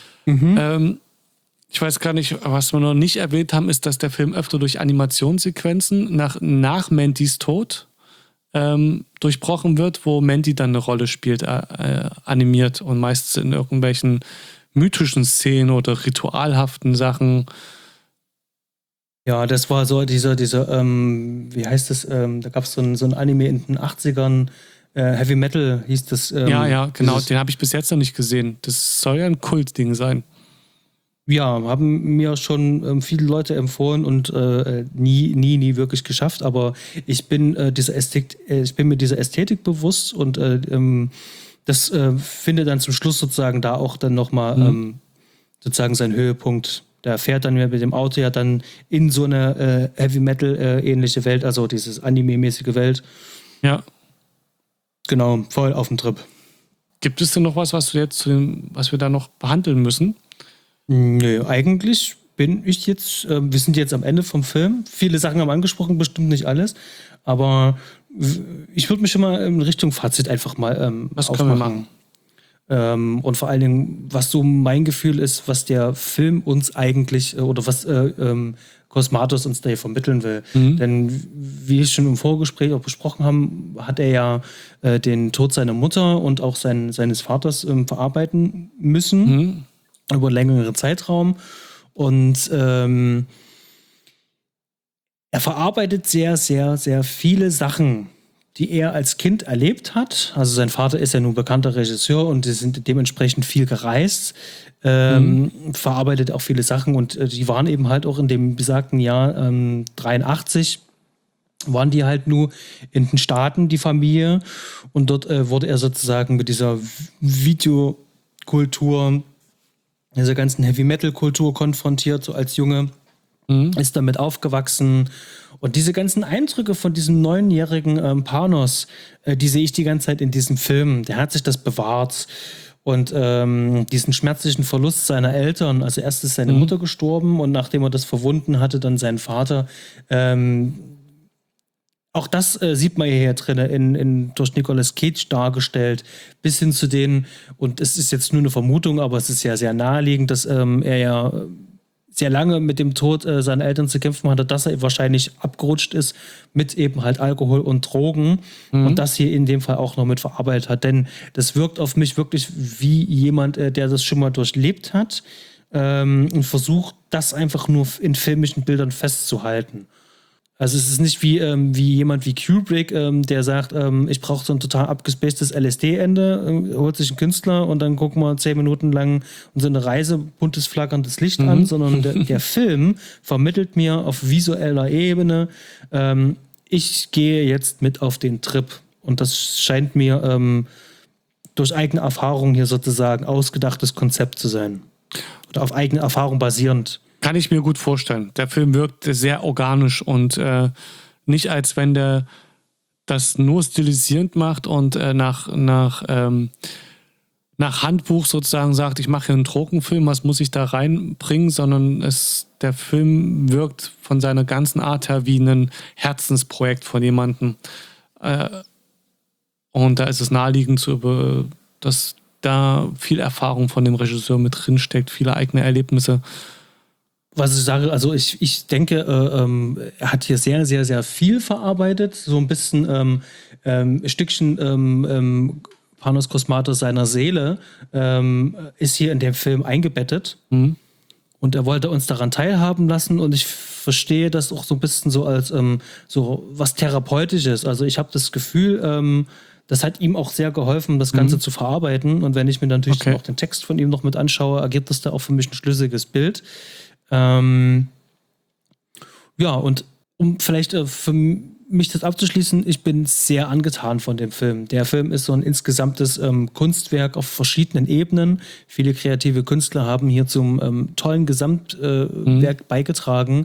Ich weiß gar nicht, was wir noch nicht erwähnt haben, ist, dass der Film öfter durch Animationssequenzen nach Mandys Tod durchbrochen wird, wo Mandy dann eine Rolle spielt, animiert, und meistens in irgendwelchen mythischen Szenen oder ritualhaften Sachen. Ja, das war so dieser wie heißt das, da gab es so ein Anime in den 80ern, Heavy Metal hieß das. Ja, genau, den habe ich bis jetzt noch nicht gesehen. Das soll ja ein Kultding sein. Ja, haben mir schon viele Leute empfohlen und nie wirklich geschafft, aber ich bin mir dieser Ästhetik bewusst und das findet dann zum Schluss sozusagen da auch dann nochmal sozusagen seinen Höhepunkt. Der fährt dann mit dem Auto ja dann in so eine Heavy-Metal-ähnliche Welt, also dieses Anime-mäßige Welt. Ja. Genau, voll auf dem Trip. Gibt es denn noch was wir da noch behandeln müssen? Nö, eigentlich bin ich jetzt, wir sind jetzt am Ende vom Film. Viele Sachen haben angesprochen, bestimmt nicht alles, aber ich würde mich schon mal in Richtung Fazit einfach mal was können wir machen? Und vor allen Dingen, was so mein Gefühl ist, was der Film uns eigentlich, oder was Cosmatos uns da hier vermitteln will. Denn wie wir schon im Vorgespräch auch besprochen haben, hat er ja den Tod seiner Mutter und auch seines Vaters verarbeiten müssen über einen längeren Zeitraum. Und er verarbeitet sehr, sehr, sehr viele Sachen, die er als Kind erlebt hat. Also sein Vater ist ja nun bekannter Regisseur und die sind dementsprechend viel gereist, verarbeitet auch viele Sachen und die waren eben halt auch in dem besagten Jahr 83, waren die halt nur in den Staaten, die Familie, und dort wurde er sozusagen mit dieser Videokultur, dieser ganzen Heavy-Metal-Kultur konfrontiert, so als Junge. ist damit aufgewachsen. Und diese ganzen Eindrücke von diesem 9-jährigen Panos, die sehe ich die ganze Zeit in diesem Film. Der hat sich das bewahrt. Und diesen schmerzlichen Verlust seiner Eltern, also erst ist seine Mutter gestorben und nachdem er das verwunden hatte, dann sein Vater. Auch das sieht man hier drin, durch Nicolas Cage dargestellt, bis hin zu denen, und es ist jetzt nur eine Vermutung, aber es ist ja sehr naheliegend, dass er ja sehr lange mit dem Tod seiner Eltern zu kämpfen hatte, dass er wahrscheinlich abgerutscht ist mit eben halt Alkohol und Drogen und das hier in dem Fall auch noch mit verarbeitet hat. Denn das wirkt auf mich wirklich wie jemand, der das schon mal durchlebt hat und versucht, das einfach nur in filmischen Bildern festzuhalten. Also es ist nicht wie jemand wie Kubrick, der sagt, ich brauche so ein total abgespacedes LSD-Ende, holt sich einen Künstler und dann gucken wir 10 Minuten lang so eine Reise, buntes, flackerndes Licht an, sondern der Film vermittelt mir auf visueller Ebene, ich gehe jetzt mit auf den Trip. Und das scheint mir durch eigene Erfahrung hier sozusagen ausgedachtes Konzept zu sein. Oder auf eigene Erfahrung basierend. Kann ich mir gut vorstellen. Der Film wirkt sehr organisch und nicht, als wenn der das nur stilisierend macht und nach Handbuch sozusagen sagt, ich mache hier einen Drogenfilm, was muss ich da reinbringen, sondern der Film wirkt von seiner ganzen Art her wie ein Herzensprojekt von jemandem. Und da ist es naheliegend, dass da viel Erfahrung von dem Regisseur mit drin steckt, viele eigene Erlebnisse. Was ich sage, also ich denke, er hat hier sehr, sehr, sehr viel verarbeitet. So ein bisschen ein Stückchen Panos Cosmatos seiner Seele ist hier in dem Film eingebettet. Und er wollte uns daran teilhaben lassen. Und ich verstehe das auch so ein bisschen so als so was Therapeutisches. Also ich habe das Gefühl, das hat ihm auch sehr geholfen, das Ganze zu verarbeiten. Und wenn ich mir natürlich dann auch den Text von ihm noch mit anschaue, ergibt das da auch für mich ein schlüssiges Bild. Ja, und um vielleicht für mich das abzuschließen, ich bin sehr angetan von dem Film. Der Film ist so ein insgesamtes Kunstwerk auf verschiedenen Ebenen. Viele kreative Künstler haben hier zum tollen Gesamtwerk beigetragen.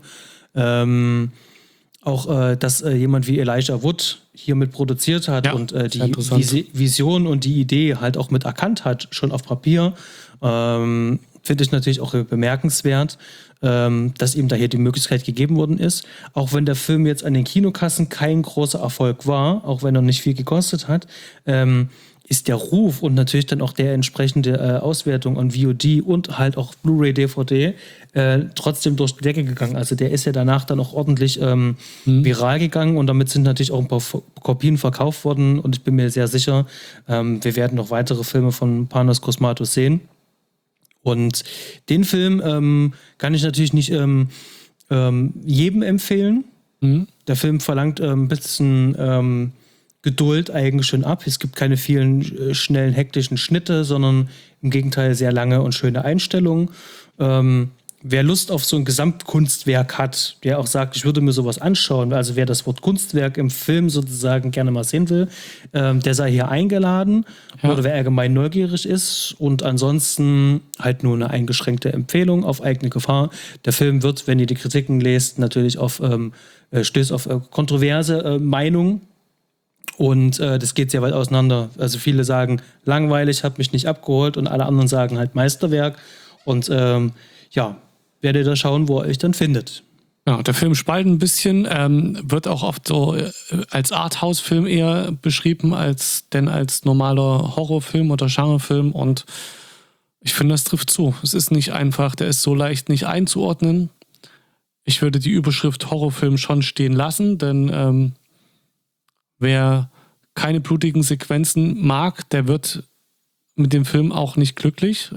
Auch, dass jemand wie Elijah Wood hier mit produziert hat und die Vision und die Idee halt auch mit erkannt hat, schon auf Papier. Finde ich natürlich auch bemerkenswert, dass ihm da hier die Möglichkeit gegeben worden ist. Auch wenn der Film jetzt an den Kinokassen kein großer Erfolg war, auch wenn er nicht viel gekostet hat, ist der Ruf und natürlich dann auch der entsprechende Auswertung an VOD und halt auch Blu-ray, DVD trotzdem durch die Decke gegangen. Also der ist ja danach dann auch ordentlich viral gegangen und damit sind natürlich auch ein paar Kopien verkauft worden und ich bin mir sehr sicher, wir werden noch weitere Filme von Panos Cosmatos sehen. Und den Film kann ich natürlich nicht jedem empfehlen. Der Film verlangt ein bisschen Geduld eigentlich schon ab. Es gibt keine vielen schnellen, hektischen Schnitte, sondern im Gegenteil sehr lange und schöne Einstellungen. Wer Lust auf so ein Gesamtkunstwerk hat, der auch sagt, ich würde mir sowas anschauen, also wer das Wort Kunstwerk im Film sozusagen gerne mal sehen will, der sei hier eingeladen. Oder wer allgemein neugierig ist und ansonsten halt nur eine eingeschränkte Empfehlung auf eigene Gefahr. Der Film wird, wenn ihr die Kritiken lest, natürlich stößt auf kontroverse Meinungen. Und das geht sehr weit auseinander. Also viele sagen, langweilig, hat mich nicht abgeholt und alle anderen sagen halt Meisterwerk. Und werdet ihr da schauen, wo ihr euch dann findet. Ja, der Film spaltet ein bisschen, wird auch oft so als Arthouse-Film eher beschrieben, als normaler Horrorfilm oder Genrefilm. Und ich finde, das trifft zu. Es ist nicht einfach, der ist so leicht nicht einzuordnen. Ich würde die Überschrift Horrorfilm schon stehen lassen, denn wer keine blutigen Sequenzen mag, der wird mit dem Film auch nicht glücklich.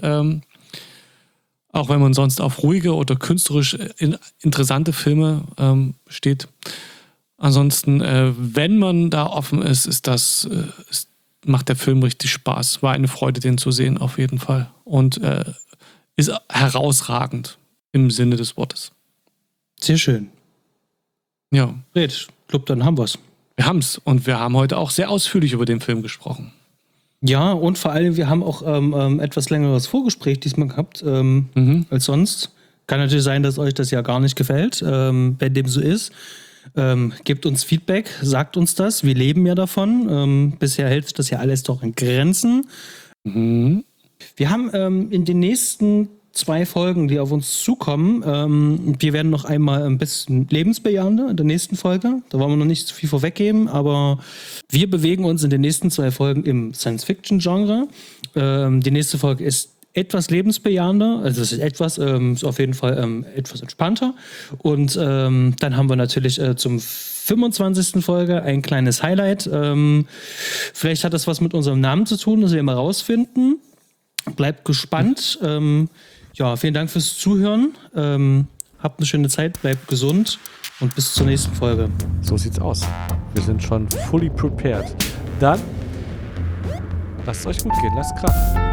Auch wenn man sonst auf ruhige oder künstlerisch interessante Filme steht. Ansonsten, wenn man da offen ist, macht der Film richtig Spaß. War eine Freude, den zu sehen, auf jeden Fall. Und ist herausragend im Sinne des Wortes. Sehr schön. Ja. Red, ich glaube, dann haben wir es. Wir haben es. Und wir haben heute auch sehr ausführlich über den Film gesprochen. Ja, und vor allem, wir haben auch etwas längeres Vorgespräch diesmal gehabt als sonst. Kann natürlich sein, dass euch das ja gar nicht gefällt. Wenn dem so ist, gebt uns Feedback, sagt uns das. Wir leben ja davon. Bisher hält sich das ja alles doch in Grenzen. Mhm. Wir haben in den nächsten 2 Folgen, die auf uns zukommen, wir werden noch einmal ein bisschen lebensbejahender in der nächsten Folge. Da wollen wir noch nicht zu viel vorweggeben, aber wir bewegen uns in den nächsten 2 Folgen im Science-Fiction-Genre. Die nächste Folge ist etwas lebensbejahender, also es ist ist auf jeden Fall etwas entspannter. Und dann haben wir natürlich zum 25. Folge ein kleines Highlight. Vielleicht hat das was mit unserem Namen zu tun, das wir mal rausfinden. Bleibt gespannt. Vielen Dank fürs Zuhören. Habt eine schöne Zeit, bleibt gesund und bis zur nächsten Folge. So sieht's aus. Wir sind schon fully prepared. Dann lasst es euch gut gehen, lasst Kraft.